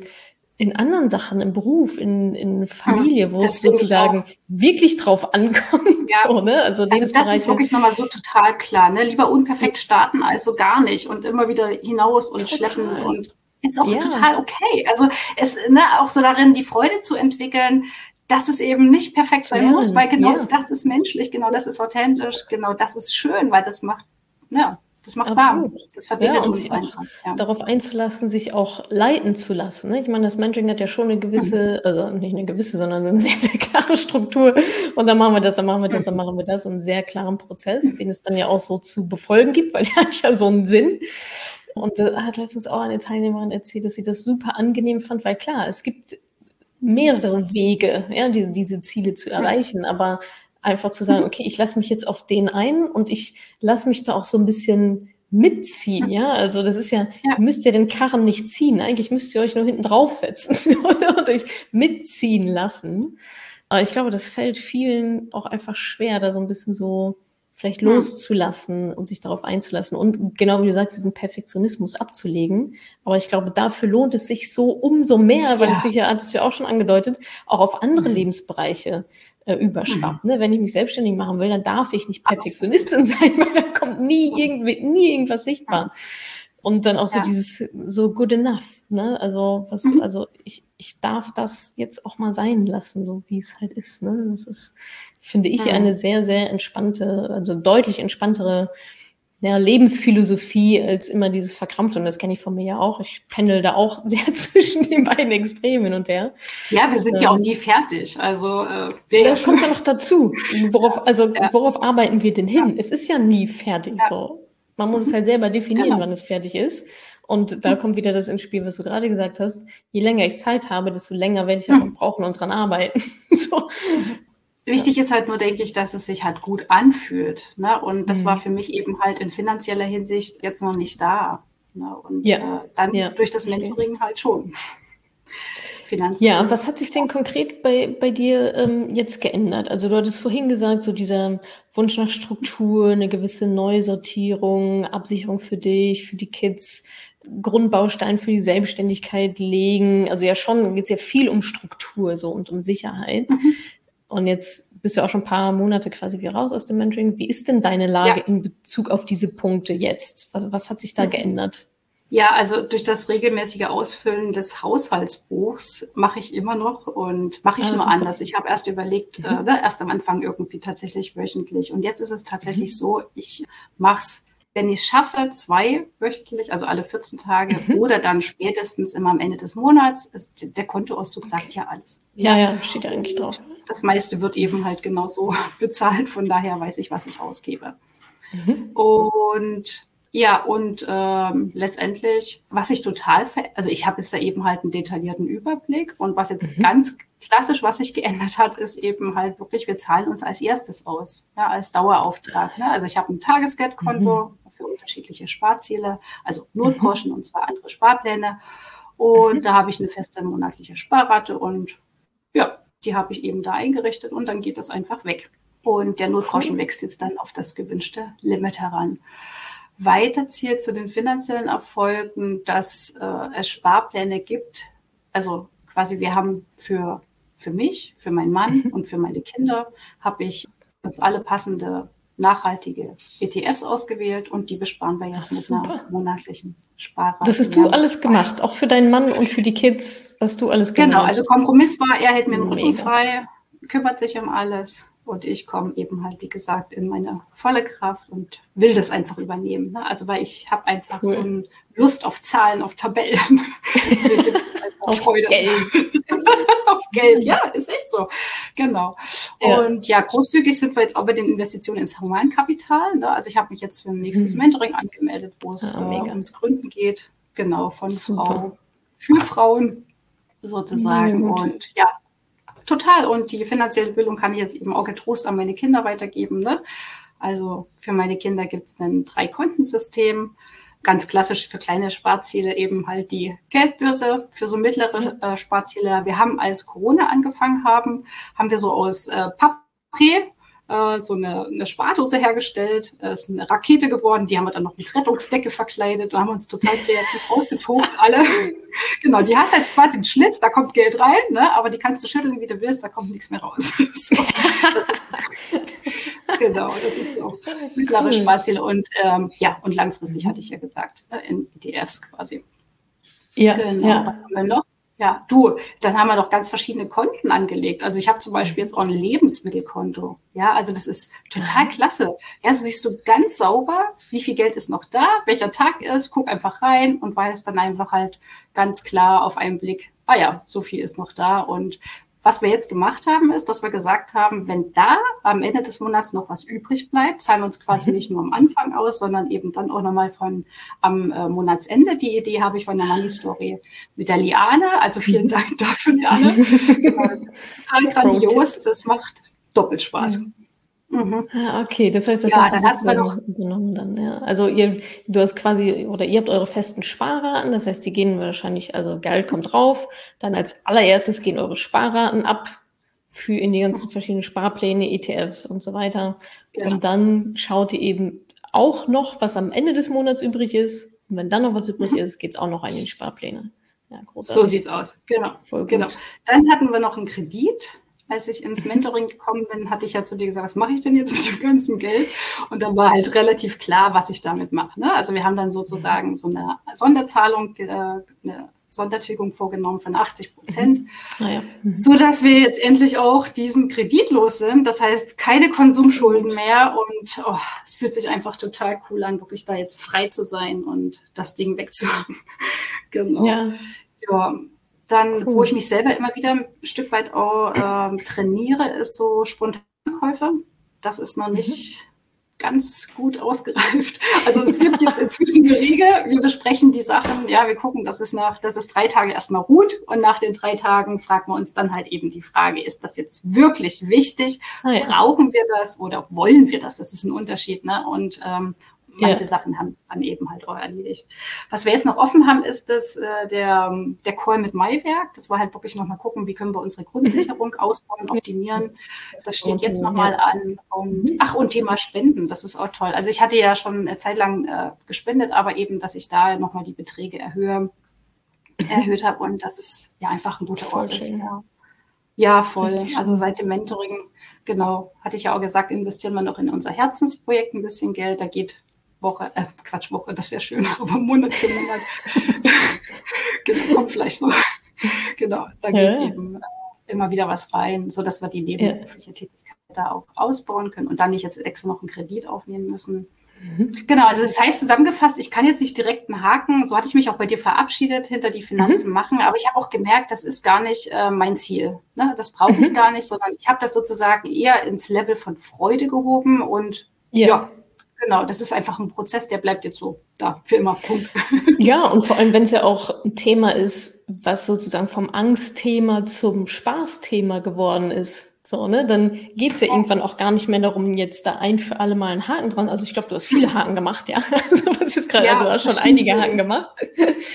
in anderen Sachen, im Beruf, in Familie, wo es sozusagen wirklich drauf ankommt? Ja. So, ne? Also das ist wirklich nochmal so total klar. Ne? Lieber unperfekt starten als so gar nicht und immer wieder hinaus und schleppend und ist auch total okay. Also es, ne, auch so darin, die Freude zu entwickeln, dass es eben nicht perfekt sein muss, weil genau das ist menschlich, genau das ist authentisch, genau das ist schön, weil das macht, das macht warm. Das verbindet uns sich einfach. Darauf einzulassen, sich auch leiten zu lassen. Ne? Ich meine, das Mentoring hat ja schon eine gewisse, also nicht eine gewisse, sondern eine sehr, sehr klare Struktur. Und dann machen wir das, dann machen wir das, dann machen wir das. Und einen sehr klaren Prozess, den es dann ja auch so zu befolgen gibt, weil der hat ja so einen Sinn. Und da hat letztens auch eine Teilnehmerin erzählt, dass sie das super angenehm fand, weil klar, es gibt mehrere Wege, diese Ziele zu erreichen, aber einfach zu sagen, okay, ich lasse mich jetzt auf den ein und ich lasse mich da auch so ein bisschen mitziehen, ja, also das ist ja, ihr müsst ja den Karren nicht ziehen, eigentlich müsst ihr euch nur hinten draufsetzen und euch mitziehen lassen, aber ich glaube, das fällt vielen auch einfach schwer, da so ein bisschen so vielleicht loszulassen und sich darauf einzulassen und genau wie du sagst, diesen Perfektionismus abzulegen. Aber ich glaube, dafür lohnt es sich so umso mehr, weil es sich ja, hattest du ja auch schon angedeutet, auch auf andere Lebensbereiche überschwappt. Ne? Wenn ich mich selbstständig machen will, dann darf ich nicht Perfektionistin sein, weil da kommt nie irgendwas sichtbar. Und dann auch so dieses so good enough, ne? Also also ich darf das jetzt auch mal sein lassen, so wie es halt ist, ne? Das ist, finde ich, eine sehr, sehr entspannte, also deutlich entspanntere Lebensphilosophie als immer dieses Verkrampfte. Und das kenne ich von mir ja auch. Ich pendel da auch sehr zwischen den beiden Extremen hin und her. Ja, wir sind ja auch nie fertig. Also das kommt ja noch dazu. Worauf arbeiten wir denn hin? Es ist ja nie fertig so. Man muss es halt selber definieren, wann es fertig ist. Und da kommt wieder das ins Spiel, was du gerade gesagt hast. Je länger ich Zeit habe, desto länger werde ich auch brauchen und dran arbeiten. So. Wichtig ist halt nur, denke ich, dass es sich halt gut anfühlt. Ne? Und das war für mich eben halt in finanzieller Hinsicht jetzt noch nicht da. Ne? Und dann durch das Mentoring halt schon. Finanzen. Ja, was hat sich denn konkret bei dir jetzt geändert? Also du hattest vorhin gesagt, so dieser Wunsch nach Struktur, eine gewisse Neusortierung, Absicherung für dich, für die Kids, Grundbaustein für die Selbstständigkeit legen. Also ja schon geht es ja viel um Struktur so und um Sicherheit. Und jetzt bist du auch schon ein paar Monate quasi wieder raus aus dem Mentoring. Wie ist denn deine Lage in Bezug auf diese Punkte jetzt? Was hat sich da geändert? Ja, also durch das regelmäßige Ausfüllen des Haushaltsbuchs mache ich immer noch und mache ich nur anders. Ich habe erst überlegt, erst am Anfang irgendwie tatsächlich wöchentlich. Und jetzt ist es tatsächlich so, ich mache es, wenn ich es schaffe, 2 wöchentlich, also alle 14 Tage oder dann spätestens immer am Ende des Monats. Der Kontoauszug sagt ja alles. Ja, steht ja eigentlich drauf. Das meiste wird eben halt genauso bezahlt. Von daher weiß ich, was ich ausgebe. Und letztendlich, was ich also ich habe jetzt da eben halt einen detaillierten Überblick und was jetzt ganz klassisch, was sich geändert hat, ist eben halt wirklich, wir zahlen uns als erstes aus, als Dauerauftrag. Ne? Also ich habe ein Tagesgeldkonto für unterschiedliche Sparziele, also Notgroschen und 2 andere Sparpläne und da habe ich eine feste monatliche Sparrate und die habe ich eben da eingerichtet und dann geht das einfach weg. Und der Notgroschen wächst jetzt dann auf das gewünschte Limit heran. weiterzieht zu den finanziellen Erfolgen, dass es Sparpläne gibt. Also quasi wir haben für mich, für meinen Mann und für meine Kinder, habe ich uns alle passende nachhaltige ETFs ausgewählt und die besparen wir jetzt mit einer monatlichen Sparrate. Das hast du alles gemacht, auch für deinen Mann und für die Kids hast du alles gemacht. Genau, also Kompromiss war, er hält mir den Rücken frei, kümmert sich um alles und ich komme eben halt, wie gesagt, in meine volle Kraft und will das einfach übernehmen. Ne? Also weil ich habe einfach so eine Lust auf Zahlen, auf Tabellen. Auf Freude. Geld. Auf Geld, ja, ist echt so. Genau. Ja. Und ja, großzügig sind wir jetzt auch bei den Investitionen ins Humankapital. Ne? Also ich habe mich jetzt für ein nächstes Mentoring angemeldet, wo es ums Gründen geht. Genau, von Frau für Frauen sozusagen. Und ja, total. Und die finanzielle Bildung kann ich jetzt eben auch getrost an meine Kinder weitergeben. Ne? Also für meine Kinder gibt es ein 3-Kontensystem. Ganz klassisch für kleine Sparziele eben halt die Geldbörse, für so mittlere Sparziele. Wir haben, als Corona angefangen haben wir so aus Papier so eine Spardose hergestellt. Ist eine Rakete geworden, die haben wir dann noch mit Rettungsdecke verkleidet. Da haben wir uns total kreativ ausgetobt, alle. Genau, die hat jetzt quasi einen Schlitz, da kommt Geld rein, ne? Aber die kannst du schütteln, wie du willst, da kommt nichts mehr raus. So, genau, das ist so mittlere Sparziele und und langfristig hatte ich ja gesagt, in ETFs quasi. Ja, genau. Ja. Was haben wir noch? Ja, dann haben wir noch ganz verschiedene Konten angelegt. Also ich habe zum Beispiel jetzt auch ein Lebensmittelkonto. Ja, also das ist total klasse. Ja, so siehst du ganz sauber, wie viel Geld ist noch da, welcher Tag ist, guck einfach rein und weiß dann einfach halt ganz klar auf einen Blick, so viel ist noch da. Und was wir jetzt gemacht haben, ist, dass wir gesagt haben, wenn da am Ende des Monats noch was übrig bleibt, zahlen wir uns quasi nicht nur am Anfang aus, sondern eben dann auch nochmal am Monatsende. Die Idee habe ich von der Money Story mit der Liane. Also vielen Dank dafür, Liane. Das ist total grandios. Das macht doppelt Spaß. Okay, das heißt, das hast du sozusagen übernommen dann, ja. Also ihr habt eure festen Sparraten, das heißt, die gehen wahrscheinlich, also Geld kommt drauf, dann als allererstes gehen eure Sparraten ab in die ganzen verschiedenen Sparpläne, ETFs und so weiter. Genau. Und dann schaut ihr eben auch noch, was am Ende des Monats übrig ist. Und wenn dann noch was übrig ist, geht es auch noch in die Sparpläne. Ja, großartig. So sieht's aus, genau. Voll gut. Genau. Dann hatten wir noch einen Kredit. Als ich ins Mentoring gekommen bin, hatte ich ja zu dir gesagt, was mache ich denn jetzt mit dem ganzen Geld? Und dann war halt relativ klar, was ich damit mache. Ne? Also wir haben dann sozusagen so eine Sonderzahlung, eine Sondertilgung vorgenommen von 80%, sodass wir jetzt endlich auch diesen Kredit los sind. Das heißt, keine Konsumschulden mehr und es fühlt sich einfach total cool an, wirklich da jetzt frei zu sein und das Ding wegzuhaben. Genau. Ja. Dann, wo ich mich selber immer wieder ein Stück weit auch trainiere, ist so Spontankäufe. Das ist noch nicht ganz gut ausgereift. Also es gibt jetzt inzwischen eine Regel, wir besprechen die Sachen, wir gucken, dass es 3 Tage erstmal ruht und nach den 3 Tagen fragen wir uns dann halt eben die Frage, ist das jetzt wirklich wichtig? Brauchen wir das oder wollen wir das? Das ist ein Unterschied, ne? Und manche Sachen haben sich dann eben halt auch erledigt. Was wir jetzt noch offen haben, ist der Call mit Maiwerk. Das war halt wirklich nochmal gucken, wie können wir unsere Grundsicherung ausbauen, optimieren. Das steht jetzt nochmal an. Und Thema Spenden, das ist auch toll. Also ich hatte ja schon eine Zeit lang gespendet, aber eben, dass ich da nochmal die Beträge erhöht habe und das ist ja einfach ein guter Ort ist. Ja, voll. Also seit dem Mentoring, genau, hatte ich ja auch gesagt, investieren wir noch in unser Herzensprojekt ein bisschen Geld. Da geht Woche, das wäre schön, aber Monat für Monat. Genau, kommt vielleicht noch. Genau, da geht eben immer wieder was rein, sodass wir die nebenberufliche Tätigkeit da auch ausbauen können und dann nicht jetzt extra noch einen Kredit aufnehmen müssen. Genau, also das heißt zusammengefasst, ich kann jetzt nicht direkt einen Haken, so hatte ich mich auch bei dir verabschiedet, hinter die Finanzen machen, aber ich habe auch gemerkt, das ist gar nicht mein Ziel. Ne? Das brauche ich gar nicht, sondern ich habe das sozusagen eher ins Level von Freude gehoben und genau, das ist einfach ein Prozess, der bleibt jetzt so da, für immer, Punkt. Ja, und vor allem, wenn es ja auch ein Thema ist, was sozusagen vom Angstthema zum Spaßthema geworden ist, so, ne, dann geht es ja irgendwann auch gar nicht mehr darum, jetzt da ein für alle Mal einen Haken dran. Also ich glaube, du hast viele Haken gemacht, ja. Also was ist gerade, also du hast schon einige Haken gemacht.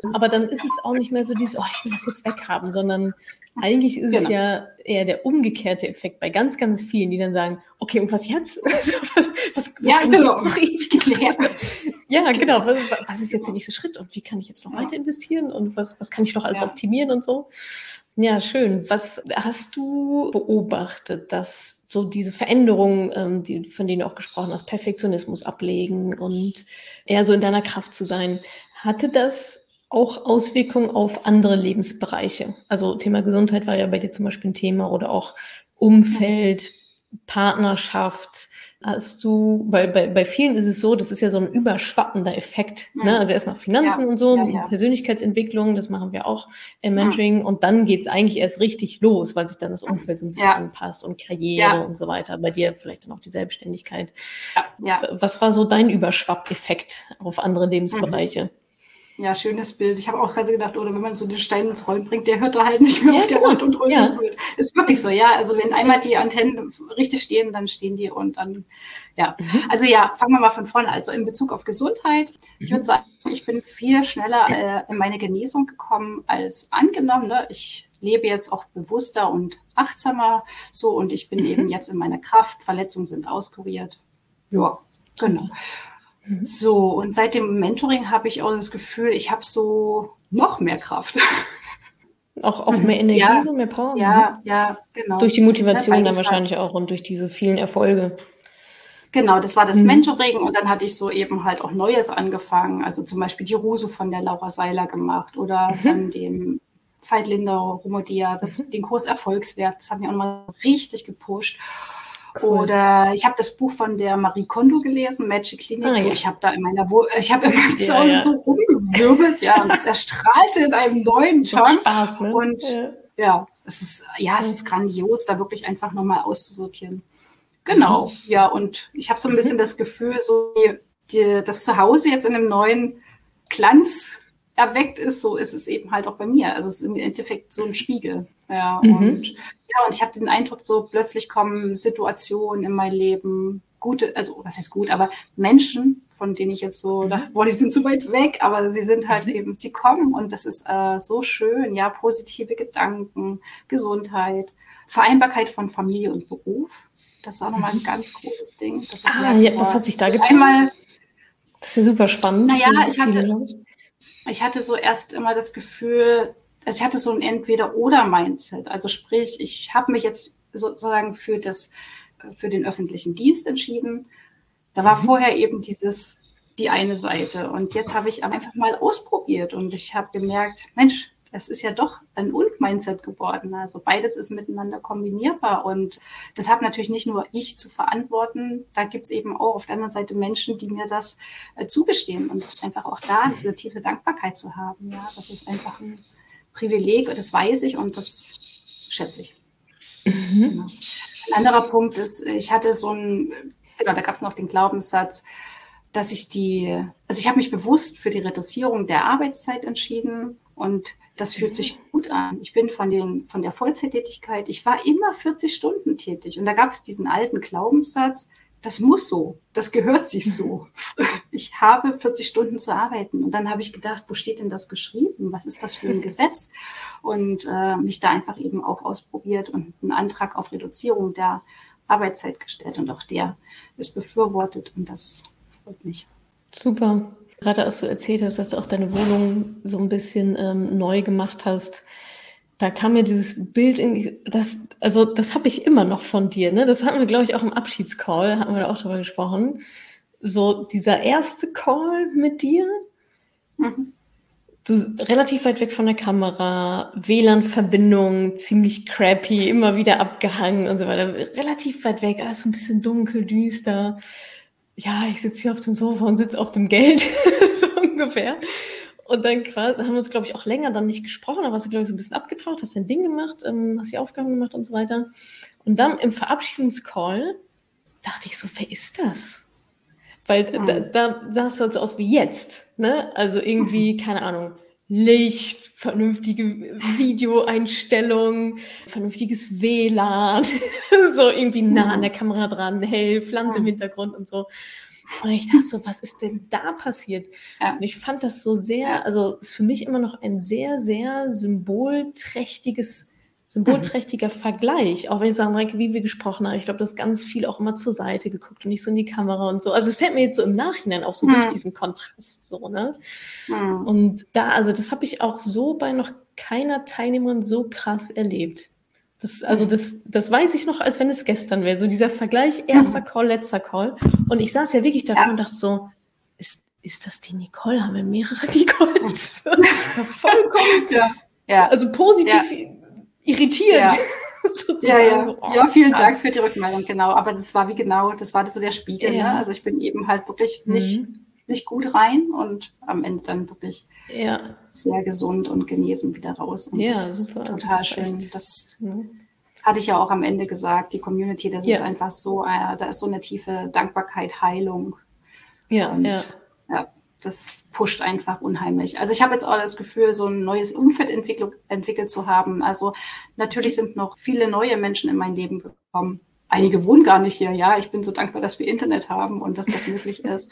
Aber dann ist es auch nicht mehr so dieses, oh, ich will das jetzt weghaben, sondern eigentlich ist es ja eher der umgekehrte Effekt bei ganz, ganz vielen, die dann sagen, okay, und was jetzt? Was kann ich jetzt noch ewig? Ja, genau. Was ist jetzt der nächste Schritt und wie kann ich jetzt noch weiter investieren und was kann ich noch alles optimieren und so? Ja, schön. Was hast du beobachtet, dass so diese Veränderungen, von denen du auch gesprochen hast, Perfektionismus ablegen und eher so in deiner Kraft zu sein, hatte das auch Auswirkungen auf andere Lebensbereiche? Also Thema Gesundheit war ja bei dir zum Beispiel ein Thema oder auch Umfeld, Partnerschaft. Hast du, weil bei vielen ist es so, das ist ja so ein überschwappender Effekt. Ne? Also erstmal Finanzen und so, Persönlichkeitsentwicklung, das machen wir auch im Mentoring. Und dann geht's eigentlich erst richtig los, weil sich dann das Umfeld so ein bisschen anpasst und Karriere und so weiter. Bei dir vielleicht dann auch die Selbstständigkeit. Was war so dein Überschwappeffekt auf andere Lebensbereiche? Ja, schönes Bild. Ich habe auch gerade gedacht, oder wenn man so den Stein ins Rollen bringt, der hört da halt nicht mehr auf der Ort und rollt und rollt. Ist wirklich so, ja. Also wenn einmal die Antennen richtig stehen, dann stehen die und dann, Also fangen wir mal von vorne. Also in Bezug auf Gesundheit, ich würde sagen, ich bin viel schneller in meine Genesung gekommen als angenommen. Ne? Ich lebe jetzt auch bewusster und achtsamer so und ich bin eben jetzt in meiner Kraft. Verletzungen sind auskuriert. Ja, genau. So, und seit dem Mentoring habe ich auch das Gefühl, ich habe so noch mehr Kraft. Auch mehr Energie, so mehr Power? Ja, genau. Durch die Motivation dann wahrscheinlich auch und durch diese vielen Erfolge. Genau, das war das Mentoring und dann hatte ich so eben halt auch Neues angefangen. Also zum Beispiel die Rusu von der Laura Seiler gemacht oder von dem Veit Lindau, Romodia, den Kurs Erfolgswert. Das hat mich auch nochmal richtig gepusht. Cool. Oder ich habe das Buch von der Marie Kondo gelesen, Magic Clinic. Ich habe da in meinem Zuhause so rumgewirbelt, und es erstrahlte in einem neuen Ton. Spaß, ne? Und es ist grandios, da wirklich einfach nochmal auszusortieren. Genau, und ich habe so ein bisschen das Gefühl, so das Zuhause jetzt in einem neuen Glanz erweckt ist, so ist es eben halt auch bei mir. Also es ist im Endeffekt so ein Spiegel. Und ich habe den Eindruck, so plötzlich kommen Situationen in mein Leben, gute, also was heißt gut, aber Menschen, von denen ich jetzt so dachte, boah, die sind so weit weg, aber sie sind halt eben, sie kommen und das ist so schön, positive Gedanken, Gesundheit, Vereinbarkeit von Familie und Beruf. Das ist auch nochmal ein ganz großes Ding. Was hat sich da getan? Das ist ja super spannend. Naja, ich hatte so erst immer das Gefühl, ich hatte so ein Entweder-oder-Mindset. Also sprich, ich habe mich jetzt sozusagen für den öffentlichen Dienst entschieden. Da war vorher eben die eine Seite. Und jetzt habe ich einfach mal ausprobiert und ich habe gemerkt, Mensch, es ist ja doch ein Und-Mindset geworden. Also beides ist miteinander kombinierbar. Und das habe natürlich nicht nur ich zu verantworten. Da gibt es eben auch auf der anderen Seite Menschen, die mir das zugestehen und einfach auch da diese tiefe Dankbarkeit zu haben. Ja, das ist einfach ein Privileg, das weiß ich und das schätze ich. Genau. Ein anderer Punkt ist, ich hatte da gab es noch den Glaubenssatz, dass ich habe mich bewusst für die Reduzierung der Arbeitszeit entschieden und das fühlt sich gut an. Ich bin von der Vollzeittätigkeit, ich war immer 40 Stunden tätig und da gab es diesen alten Glaubenssatz, das muss so, das gehört sich so. Ich habe 40 Stunden zu arbeiten. Und dann habe ich gedacht, wo steht denn das geschrieben? Was ist das für ein Gesetz? Und mich da einfach eben auch ausprobiert und einen Antrag auf Reduzierung der Arbeitszeit gestellt. Und auch der ist befürwortet und das freut mich. Super. Gerade als du erzählt hast, dass du auch deine Wohnung so ein bisschen neu gemacht hast, da kam mir dieses Bild das habe ich immer noch von dir, ne? Das hatten wir, glaube ich, auch im Abschiedscall, hatten wir da auch drüber gesprochen. So dieser erste Call mit dir, du relativ weit weg von der Kamera, WLAN-Verbindung, ziemlich crappy, immer wieder abgehangen und so weiter. Relativ weit weg, alles so ein bisschen dunkel, düster. Ja, ich sitze hier auf dem Sofa und sitze auf dem Geld, so ungefähr. Und dann haben wir uns, glaube ich, auch länger dann nicht gesprochen, aber hast du, glaube ich, so ein bisschen abgetaucht, hast dein Ding gemacht, hast die Aufgaben gemacht und so weiter. Und dann im Verabschiedungscall dachte ich so, wer ist das? Weil da sahst du halt so aus wie jetzt, ne? Also irgendwie, keine Ahnung, Licht, vernünftige Videoeinstellung, vernünftiges WLAN, so irgendwie nah an der Kamera dran, hell, Pflanze im Hintergrund und so. Und ich dachte so, was ist denn da passiert? Ja. Und ich fand das so sehr, also ist für mich immer noch ein sehr, sehr symbolträchtiger Vergleich. Auch wenn ich sage, Mareike, wie wir gesprochen haben, ich glaube, du hast ganz viel auch immer zur Seite geguckt und nicht so in die Kamera und so. Also es fällt mir jetzt so im Nachhinein auf, so durch diesen Kontrast so, ne? Und da, also das habe ich auch so bei noch keiner Teilnehmerin so krass erlebt. Das weiß ich noch, als wenn es gestern wäre. So dieser Vergleich, erster Call, letzter Call. Und ich saß ja wirklich davor und dachte so, ist das die Nicole? Haben wir mehrere Nicoles? Vollkommen. Ja. Also positiv irritiert. Ja. So, Vielen Dank für die Rückmeldung, genau. Aber das war so der Spiegel. Ne? Also ich bin eben halt wirklich nicht gut rein und am Ende dann wirklich sehr gesund und genesen wieder raus. Und das super. Ist total schön. Das hatte ich ja auch am Ende gesagt. Die Community, das ist einfach so, da ist so eine tiefe Dankbarkeit, Heilung. Das pusht einfach unheimlich. Also ich habe jetzt auch das Gefühl, so ein neues Umfeld entwickelt zu haben. Also natürlich sind noch viele neue Menschen in mein Leben gekommen. Einige wohnen gar nicht hier. Ja, ich bin so dankbar, dass wir Internet haben und dass das möglich ist.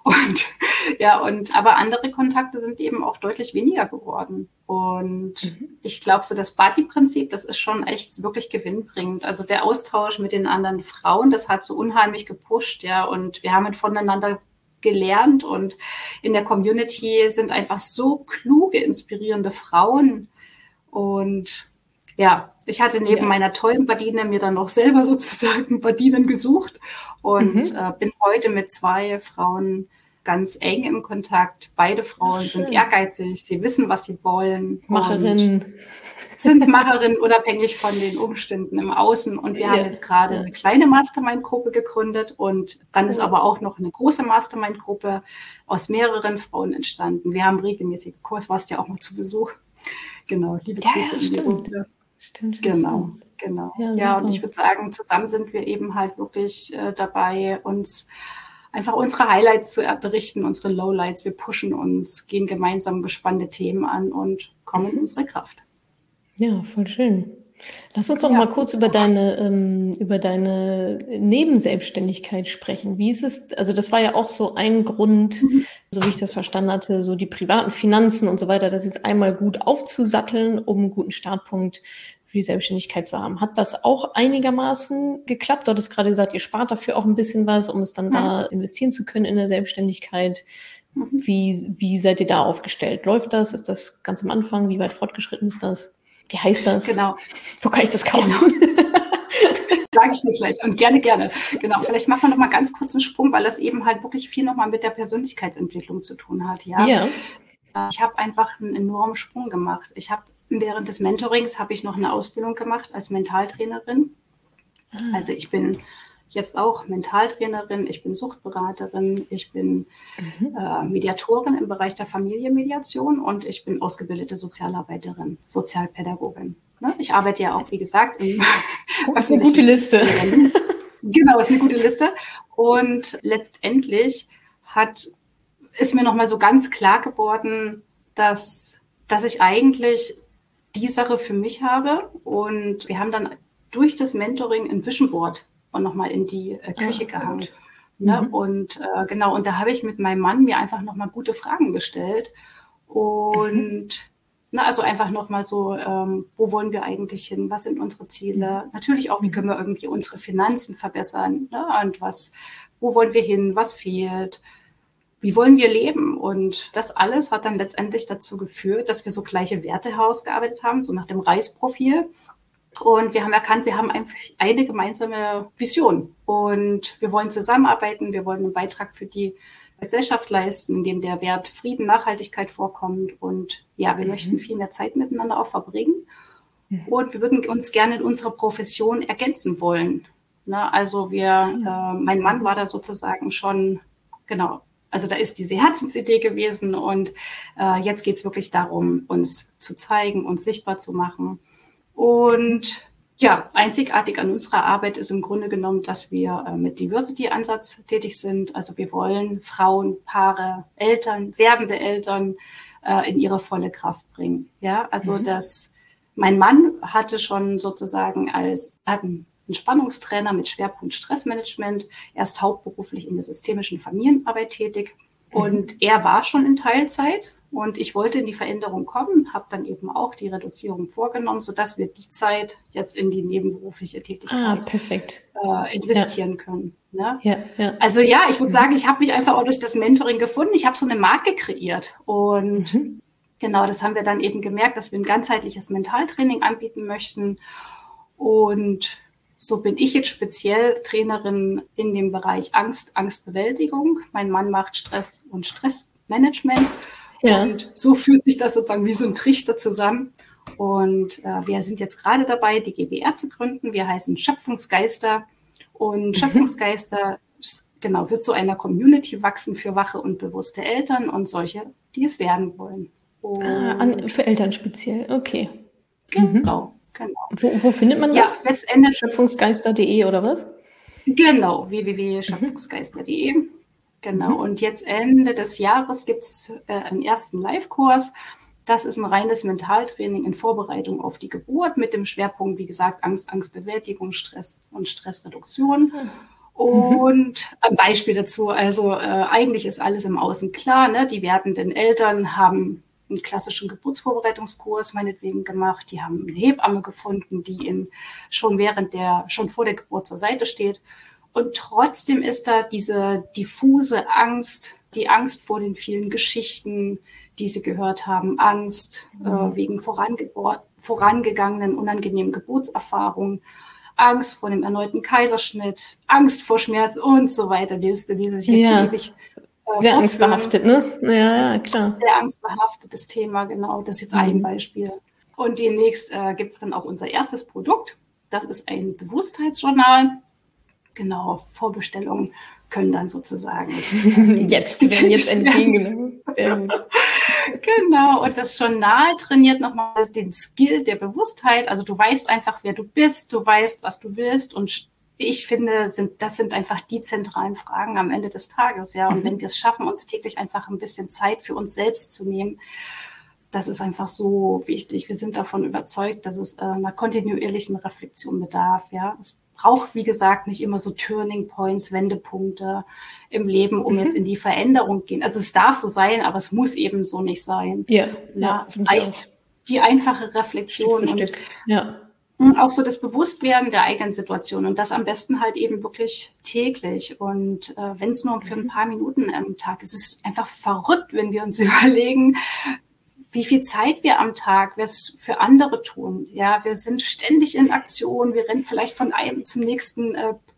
Aber andere Kontakte sind eben auch deutlich weniger geworden. Und ich glaube, so das Buddy-Prinzip, das ist schon echt wirklich gewinnbringend. Also der Austausch mit den anderen Frauen, das hat so unheimlich gepusht, ja. Und wir haben voneinander gelernt und in der Community sind einfach so kluge, inspirierende Frauen. Und ich hatte neben meiner tollen Badine mir dann noch selber sozusagen Badinen gesucht und bin heute mit 2 Frauen ganz eng im Kontakt. Beide Frauen sind ehrgeizig, sie wissen, was sie wollen. Sind Macherinnen unabhängig von den Umständen im Außen. Und wir haben jetzt gerade eine kleine Mastermind-Gruppe gegründet und dann ist aber auch noch eine große Mastermind-Gruppe aus mehreren Frauen entstanden. Wir haben regelmäßig Kurs, warst ja auch mal zu Besuch. Genau, liebe Grüße in die Runde. Stimmt. Genau. Ja, und ich würde sagen, zusammen sind wir eben halt wirklich dabei, uns einfach unsere Highlights zu berichten, unsere Lowlights. Wir pushen uns, gehen gemeinsam gespannte Themen an und kommen in unsere Kraft. Ja, voll schön. Lass uns doch mal kurz über deine Nebenselbstständigkeit sprechen. Wie ist es, also das war ja auch so ein Grund, so wie ich das verstanden hatte, so die privaten Finanzen und so weiter, das jetzt einmal gut aufzusatteln, um einen guten Startpunkt für die Selbstständigkeit zu haben. Hat das auch einigermaßen geklappt? Du hattest gerade gesagt, ihr spart dafür auch ein bisschen was, um es dann da investieren zu können in der Selbstständigkeit. Wie seid ihr da aufgestellt? Läuft das? Ist das ganz am Anfang? Wie weit fortgeschritten ist das? Wie heißt das? Genau. Wo kann ich das kaufen? Sage ich dir gleich und gerne. Genau, vielleicht machen wir noch mal ganz kurz einen Sprung, weil das eben halt wirklich viel noch mal mit der Persönlichkeitsentwicklung zu tun hat. Ja. Ich habe einfach einen enormen Sprung gemacht. Während des Mentorings habe ich noch eine Ausbildung gemacht als Mentaltrainerin. Also ich bin jetzt auch Mentaltrainerin, ich bin Suchtberaterin, ich bin Mediatorin im Bereich der Familienmediation und ich bin ausgebildete Sozialarbeiterin, Sozialpädagogin. Ne? Ich arbeite ja auch, wie gesagt, im ist eine gute Liste. Genau, ist eine gute Liste. Und letztendlich ist mir nochmal so ganz klar geworden, dass ich eigentlich die Sache für mich habe. Und wir haben dann durch das Mentoring ein Vision Board und nochmal in die Küche gehangen. Ne? Und genau, und da habe ich mit meinem Mann mir einfach nochmal gute Fragen gestellt. Und also einfach nochmal so, wo wollen wir eigentlich hin? Was sind unsere Ziele? Natürlich auch, wie können wir irgendwie unsere Finanzen verbessern? Ne? Und wo wollen wir hin? Was fehlt? Wie wollen wir leben? Und das alles hat dann letztendlich dazu geführt, dass wir so gleiche Werte herausgearbeitet haben, so nach dem Reisprofil. Und wir haben erkannt, wir haben einfach eine gemeinsame Vision. Und wir wollen zusammenarbeiten, wir wollen einen Beitrag für die Gesellschaft leisten, in dem der Wert Frieden, Nachhaltigkeit vorkommt. Und ja, wir möchten viel mehr Zeit miteinander auch verbringen. Und wir würden uns gerne in unserer Profession ergänzen wollen. Ne? Also mein Mann war da sozusagen schon, genau, also da ist diese Herzensidee gewesen. Und jetzt geht es wirklich darum, uns zu zeigen, uns sichtbar zu machen. Und ja, einzigartig an unserer Arbeit ist im Grunde genommen, dass wir mit Diversity-Ansatz tätig sind. Also wir wollen Frauen, Paare, Eltern, werdende Eltern in ihre volle Kraft bringen. Ja, also mein Mann hatte schon sozusagen hat ein Entspannungstrainer mit Schwerpunkt Stressmanagement. Er ist hauptberuflich in der systemischen Familienarbeit tätig und er war schon in Teilzeit. Und ich wollte in die Veränderung kommen, habe dann eben auch die Reduzierung vorgenommen, sodass wir die Zeit jetzt in die nebenberufliche Tätigkeit perfekt. Investieren können. Ne? Ja. Also ja, ich würde sagen, ich habe mich einfach auch durch das Mentoring gefunden. Ich habe so eine Marke kreiert. Und genau, das haben wir dann eben gemerkt, dass wir ein ganzheitliches Mentaltraining anbieten möchten. Und so bin ich jetzt speziell Trainerin in dem Bereich Angst, Angstbewältigung. Mein Mann macht Stress und Stressmanagement. Ja. Und so fühlt sich das sozusagen wie so ein Trichter zusammen. Und wir sind jetzt gerade dabei, die GbR zu gründen. Wir heißen Schöpfungsgeister. Und Schöpfungsgeister, genau, wird zu einer Community wachsen für wache und bewusste Eltern und solche, die es werden wollen. Für Eltern speziell, okay. Genau. Wo findet man das? Ja, letztendlich Schöpfungsgeister.de oder was? Genau, www.schöpfungsgeister.de. Genau, und jetzt Ende des Jahres gibt es einen ersten Live-Kurs. Das ist ein reines Mentaltraining in Vorbereitung auf die Geburt mit dem Schwerpunkt, wie gesagt, Angst, Angstbewältigung, Stress und Stressreduktion. Und ein Beispiel dazu, also eigentlich ist alles im Außen klar, ne? Die werdenden Eltern haben einen klassischen Geburtsvorbereitungskurs meinetwegen gemacht, die haben eine Hebamme gefunden, die ihnen schon vor der Geburt zur Seite steht. Und trotzdem ist da diese diffuse Angst, die Angst vor den vielen Geschichten, die sie gehört haben, Angst wegen vorangegangenen unangenehmen Geburtserfahrungen, Angst vor dem erneuten Kaiserschnitt, Angst vor Schmerz und so weiter. Die Liste, die sich jetzt ewig sehr angstbehaftet, ne? Ja, klar. Sehr angstbehaftetes Thema, genau. Das ist jetzt ein Beispiel. Und demnächst gibt es dann auch unser erstes Produkt. Das ist ein Bewusstheitsjournal. Genau, Vorbestellungen können dann sozusagen jetzt entgegengenommen. Genau, und das Journal trainiert nochmal den Skill der Bewusstheit. Also du weißt einfach, wer du bist, du weißt, was du willst. Und ich finde, das sind einfach die zentralen Fragen am Ende des Tages. Ja, und wenn wir es schaffen, uns täglich einfach ein bisschen Zeit für uns selbst zu nehmen, das ist einfach so wichtig. Wir sind davon überzeugt, dass es einer kontinuierlichen Reflexion bedarf. Ja, es braucht, wie gesagt, nicht immer so Turning Points, Wendepunkte im Leben, um jetzt in die Veränderung gehen. Also es darf so sein, aber es muss eben so nicht sein. Ja, es reicht die einfache Reflexion Stück für Stück. Und auch so das Bewusstwerden der eigenen Situation und das am besten halt eben wirklich täglich. Und wenn es nur für ein paar Minuten am Tag ist, ist es einfach verrückt, wenn wir uns überlegen, wie viel Zeit wir am Tag für andere tun. Ja, wir sind ständig in Aktion, wir rennen vielleicht von einem zum nächsten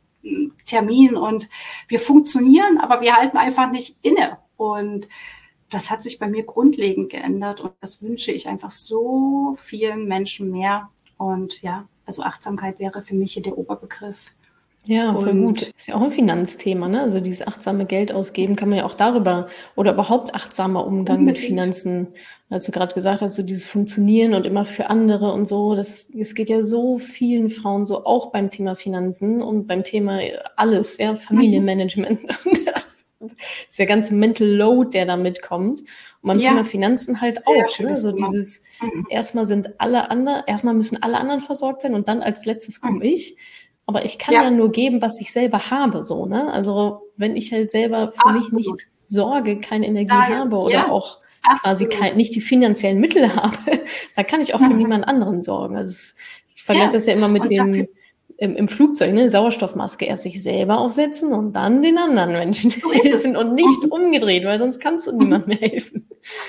Termin und wir funktionieren, aber wir halten einfach nicht inne. Und das hat sich bei mir grundlegend geändert und das wünsche ich einfach so vielen Menschen mehr. Und ja, also Achtsamkeit wäre für mich hier der Oberbegriff. Ja, voll gut. Ist ja auch ein Finanzthema, ne? Also dieses achtsame Geld ausgeben kann man ja auch darüber oder überhaupt achtsamer Umgang mit Finanzen. Als du gerade gesagt hast, so dieses Funktionieren und immer für andere und so, es geht ja so vielen Frauen so, auch beim Thema Finanzen und beim Thema alles, ja, Familienmanagement. Das ist der ganze Mental Load, der da mitkommt. Und beim Thema Finanzen halt auch, ne? So dieses, erstmal müssen alle anderen versorgt sein und dann als letztes komme ich. Aber ich kann ja nur geben, was ich selber habe, so, ne? Also wenn ich halt selber für mich nicht sorge, keine Energie habe oder auch quasi nicht die finanziellen Mittel habe, da kann ich auch für niemand anderen sorgen. Also ich vergleiche das ja immer mit dem im Flugzeug, ne? Sauerstoffmaske erst sich selber aufsetzen und dann den anderen Menschen helfen und nicht umgedreht, weil sonst kannst du niemandem mehr helfen.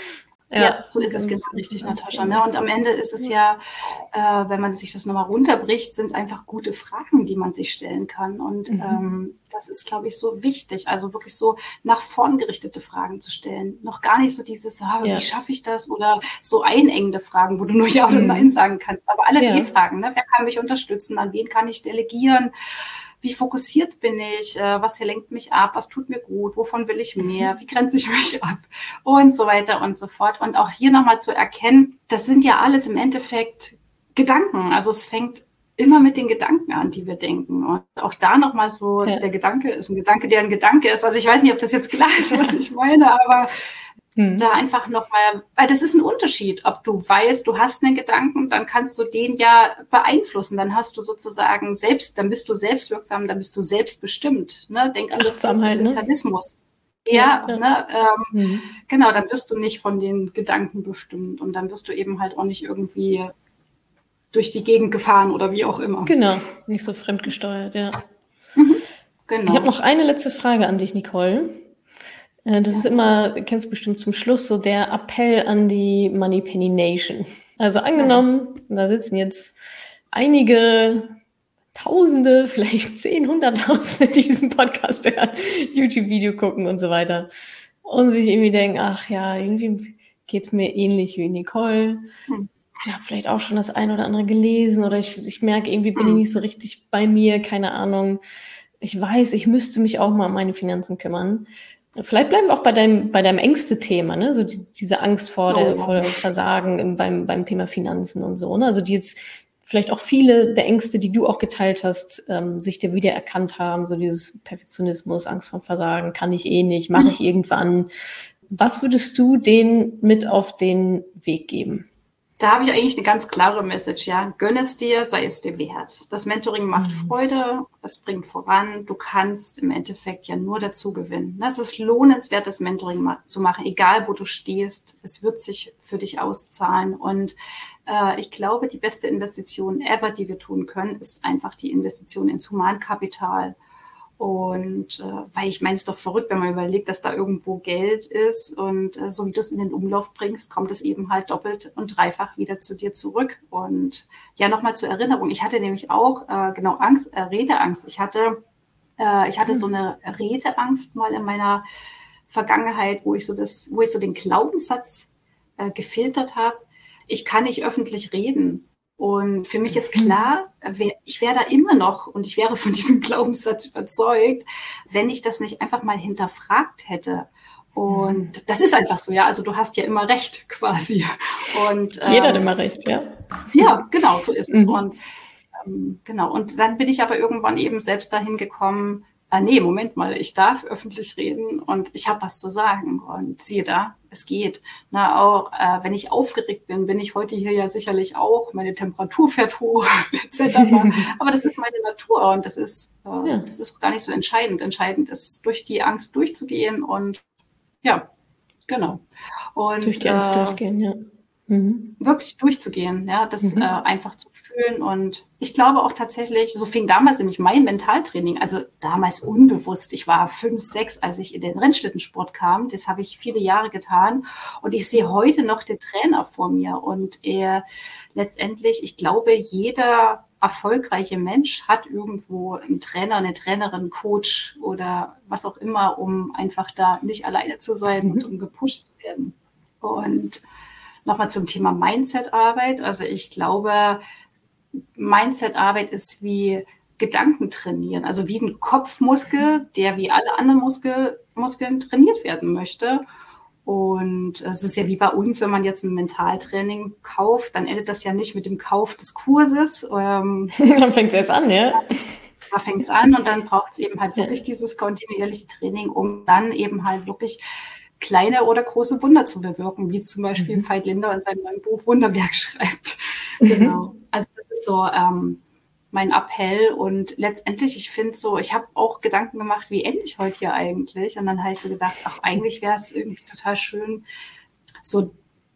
Ja, so ist es genau richtig, Natascha. Ne? Und am Ende ist es ja, wenn man sich das nochmal runterbricht, sind es einfach gute Fragen, die man sich stellen kann. Und das ist, glaube ich, so wichtig. Also wirklich so nach vorn gerichtete Fragen zu stellen. Noch gar nicht so dieses, wie schaffe ich das? Oder so einengende Fragen, wo du nur Ja oder Nein sagen kannst. Aber alle W-Fragen, ne? Wer kann mich unterstützen? An wen kann ich delegieren? Wie fokussiert bin ich? Was lenkt mich ab? Was tut mir gut? Wovon will ich mehr? Wie grenze ich mich ab? Und so weiter und so fort. Und auch hier nochmal zu erkennen, das sind ja alles im Endeffekt Gedanken. Also es fängt immer mit den Gedanken an, die wir denken. Und auch da nochmal so, der Gedanke ist ein Gedanke, der ein Gedanke ist. Also ich weiß nicht, ob das jetzt klar ist, was ich meine, aber Da einfach nochmal, weil das ist ein Unterschied, ob du weißt, du hast einen Gedanken, dann kannst du den ja beeinflussen, dann hast du sozusagen dann bist du selbstwirksam, dann bist du selbstbestimmt. Ne? Denk an das Sozialismus. Ne? Ja. Ne? Genau, dann wirst du nicht von den Gedanken bestimmt und dann wirst du eben halt auch nicht irgendwie durch die Gegend gefahren oder wie auch immer. Genau, nicht so fremdgesteuert, ja. Genau. Ich habe noch eine letzte Frage an dich, Nicole. Das ist immer, kennst du bestimmt zum Schluss, so der Appell an die Moneypenny Nation. Also angenommen, da sitzen jetzt einige Tausende, vielleicht 10, 100.000, die diesen Podcast hören, YouTube-Video gucken und so weiter und sich irgendwie denken, ach ja, irgendwie geht's mir ähnlich wie Nicole. Ja, vielleicht auch schon das eine oder andere gelesen oder ich merke, irgendwie bin ich nicht so richtig bei mir, keine Ahnung. Ich weiß, ich müsste mich auch mal um meine Finanzen kümmern. Vielleicht bleiben wir auch bei deinem Ängste-Thema, ne? So diese Angst vor dem Versagen beim Thema Finanzen und so, ne? Also die jetzt vielleicht auch viele der Ängste, die du auch geteilt hast, sich dir wieder erkannt haben, so dieses Perfektionismus, Angst vor Versagen, kann ich eh nicht, mache ich irgendwann. Was würdest du denen mit auf den Weg geben? Da habe ich eigentlich eine ganz klare Message, ja. Gönn es dir, sei es dir wert. Das Mentoring macht Freude, es bringt voran. Du kannst im Endeffekt ja nur dazu gewinnen. Es ist lohnenswert, das Mentoring zu machen, egal wo du stehst. Es wird sich für dich auszahlen. Und ich glaube, die beste Investition ever, die wir tun können, ist einfach die Investition ins Humankapital. Und weil ich meine, es ist doch verrückt, wenn man überlegt, dass da irgendwo Geld ist und so wie du es in den Umlauf bringst, kommt es eben halt doppelt und dreifach wieder zu dir zurück. Und ja, nochmal zur Erinnerung, ich hatte nämlich auch Angst, Redeangst. Ich hatte so eine Redeangst mal in meiner Vergangenheit, wo ich so den Glaubenssatz gefiltert habe. Ich kann nicht öffentlich reden. Und für mich ist klar, ich wäre da immer noch und ich wäre von diesem Glaubenssatz überzeugt, wenn ich das nicht einfach mal hinterfragt hätte. Und das ist einfach so, ja. Also du hast ja immer recht quasi. Und jeder hat immer recht, ja. Ja, genau, so ist es. Und genau. Und dann bin ich aber irgendwann eben selbst dahin gekommen, nee, Moment mal, ich darf öffentlich reden und ich habe was zu sagen. Und siehe da, es geht. Na, auch wenn ich aufgeregt bin ich heute hier ja sicherlich auch. Meine Temperatur fährt hoch, etc. Aber das ist meine Natur und das ist gar nicht so entscheidend. Entscheidend ist, durch die Angst durchzugehen und ja, genau. Und durch die Angst durchgehen, ja. Wirklich durchzugehen, ja, das einfach zu fühlen. Und ich glaube auch tatsächlich, so fing damals nämlich mein Mentaltraining, also damals unbewusst. Ich war 5, 6, als ich in den Rennschlittensport kam. Das habe ich viele Jahre getan. Und ich sehe heute noch den Trainer vor mir. Und letztendlich, ich glaube, jeder erfolgreiche Mensch hat irgendwo einen Trainer, eine Trainerin, Coach oder was auch immer, um einfach da nicht alleine zu sein und um gepusht zu werden. Und nochmal zum Thema Mindset-Arbeit. Also ich glaube, Mindset-Arbeit ist wie Gedanken trainieren, also wie ein Kopfmuskel, der wie alle anderen Muskeln trainiert werden möchte. Und es ist ja wie bei uns, wenn man jetzt ein Mentaltraining kauft, dann endet das ja nicht mit dem Kauf des Kurses. Dann fängt es erst an, ja. Da fängt es an und dann braucht es eben halt wirklich dieses kontinuierliche Training, um dann eben halt wirklich kleine oder große Wunder zu bewirken, wie zum Beispiel Veit Linder in seinem neuen Buch Wunderwerk schreibt. Genau. Also das ist so mein Appell und letztendlich, ich finde so, ich habe auch Gedanken gemacht, wie ende ich heute hier eigentlich? Und dann habe ich so gedacht, ach, eigentlich wäre es irgendwie total schön, so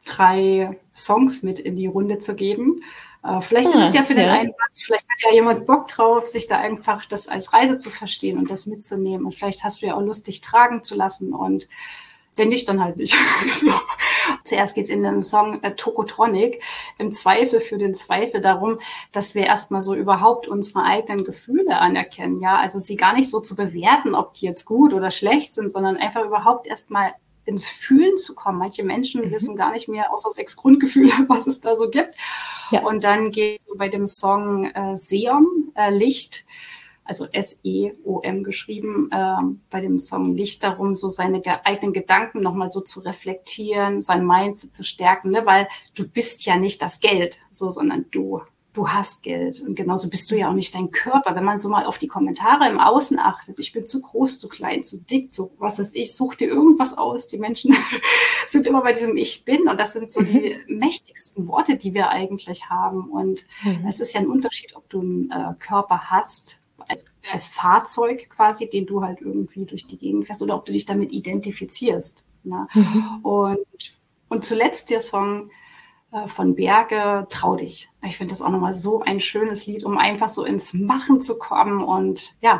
3 Songs mit in die Runde zu geben. Vielleicht ist es ja für den einen was, vielleicht hat ja jemand Bock drauf, sich da einfach das als Reise zu verstehen und das mitzunehmen. Und vielleicht hast du ja auch Lust, dich tragen zu lassen und wenn nicht, dann halt nicht. So. Zuerst geht's in den Song Tokotronic, im Zweifel für den Zweifel darum, dass wir erstmal so überhaupt unsere eigenen Gefühle anerkennen. Ja, also sie gar nicht so zu bewerten, ob die jetzt gut oder schlecht sind, sondern einfach überhaupt erstmal ins Fühlen zu kommen. Manche Menschen wissen gar nicht mehr, außer 6 Grundgefühle, was es da so gibt. Ja. Und dann geht es bei dem Song Seom, Licht, also S-E-O-M geschrieben, bei dem Song Licht darum, so seine eigenen Gedanken nochmal so zu reflektieren, sein Mindset zu stärken, ne? Weil du bist ja nicht das Geld, so, sondern du du hast Geld. Und genauso bist du ja auch nicht dein Körper. Wenn man so mal auf die Kommentare im Außen achtet, ich bin zu groß, zu klein, zu dick, zu was weiß ich, such dir irgendwas aus. Die Menschen sind immer bei diesem Ich bin. Und das sind so die mächtigsten Worte, die wir eigentlich haben. Und es ist ja ein Unterschied, ob du einen Körper hast, als Fahrzeug quasi, den du halt irgendwie durch die Gegend fährst, oder ob du dich damit identifizierst. Ne? Und zuletzt der Song von Berge, Trau dich. Ich finde das auch nochmal so ein schönes Lied, um einfach so ins Machen zu kommen. Und ja,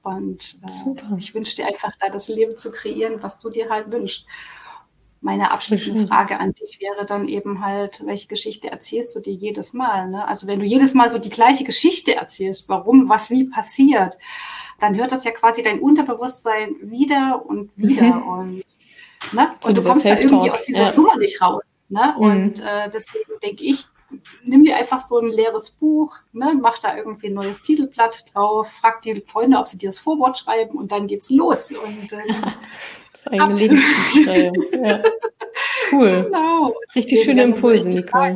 ich wünsche dir einfach da das Leben zu kreieren, was du dir halt wünschst. Meine abschließende Frage an dich wäre dann eben halt, welche Geschichte erzählst du dir jedes Mal? Ne? Also wenn du jedes Mal so die gleiche Geschichte erzählst, warum, was, wie passiert, dann hört das ja quasi dein Unterbewusstsein wieder und wieder. Und du kommst da irgendwie aus dieser Nummer nicht raus. Ne? Und deswegen denke ich, nimm dir einfach so ein leeres Buch, ne? Mach da irgendwie ein neues Titelblatt drauf, frag die Freunde, ob sie dir das Vorwort schreiben und dann geht's los. Und das eigene Lebensbuch schreiben. Ja. Cool. Genau. Richtig schöne Impulse, Nicole.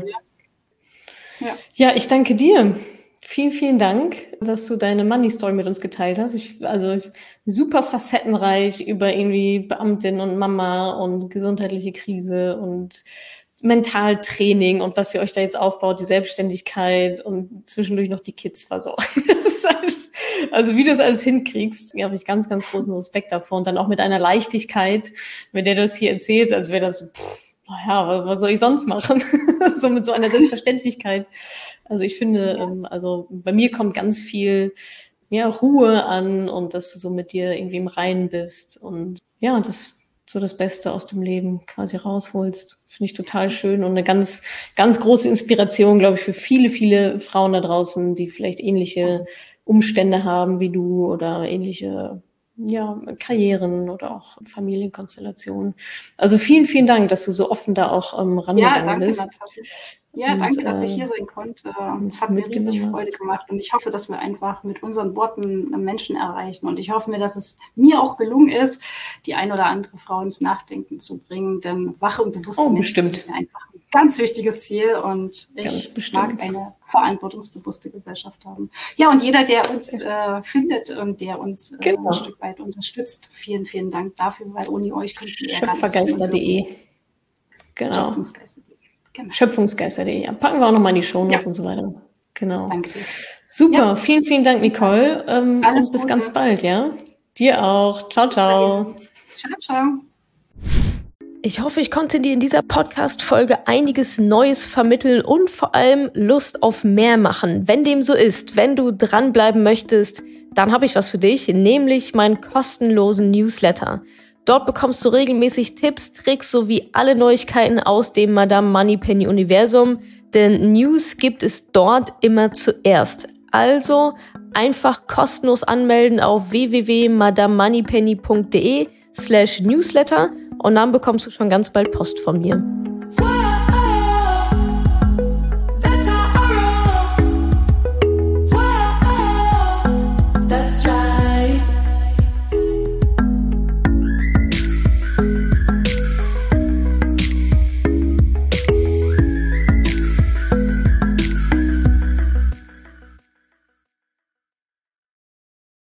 Ja, ich danke dir. Vielen, vielen Dank, dass du deine Money-Story mit uns geteilt hast. Super facettenreich über irgendwie Beamtin und Mama und gesundheitliche Krise und Mentaltraining und was ihr euch da jetzt aufbaut, die Selbstständigkeit und zwischendurch noch die Kids versorgen. Das ist alles, also wie du das alles hinkriegst, habe ich ganz, ganz großen Respekt davor. Und dann auch mit einer Leichtigkeit, mit der du das hier erzählst, als wäre das, was soll ich sonst machen? So mit so einer Selbstverständlichkeit. Also ich finde, also bei mir kommt ganz viel Ruhe an und dass du so mit dir irgendwie im Reinen bist und das so das Beste aus dem Leben quasi rausholst. Finde ich total schön und eine ganz, ganz große Inspiration, glaube ich, für viele, viele Frauen da draußen, die vielleicht ähnliche Umstände haben wie du oder ähnliche Karrieren oder auch Familienkonstellationen. Also vielen, vielen Dank, dass du so offen da auch rangegangen bist. Ja, danke, dass ich hier sein konnte. Es hat mir riesig Freude gemacht und ich hoffe, dass wir einfach mit unseren Worten Menschen erreichen und ich hoffe mir, dass es mir auch gelungen ist, die ein oder andere Frau ins Nachdenken zu bringen, denn wache und bewusste Menschen sind einfach ein ganz wichtiges Ziel und ich mag eine verantwortungsbewusste Gesellschaft haben. Ja, und jeder, der uns findet und der uns ein Stück weit unterstützt, vielen, vielen Dank dafür, weil ohne euch könnten wir Schöpfergeister.de. Genau. Schöpfungsgeister.de. Packen wir auch nochmal in die Shownotes und so weiter. Genau. Danke. Super. Vielen, vielen Dank, Nicole. Und bis ganz bald, ja? Dir auch. Ciao, ciao. Ciao, ciao. Ich hoffe, ich konnte dir in dieser Podcast-Folge einiges Neues vermitteln und vor allem Lust auf mehr machen. Wenn dem so ist, wenn du dranbleiben möchtest, dann habe ich was für dich, nämlich meinen kostenlosen Newsletter. Dort bekommst du regelmäßig Tipps, Tricks sowie alle Neuigkeiten aus dem Madame Moneypenny Universum, denn News gibt es dort immer zuerst. Also einfach kostenlos anmelden auf www.madamemoneypenny.de/newsletter und dann bekommst du schon ganz bald Post von mir.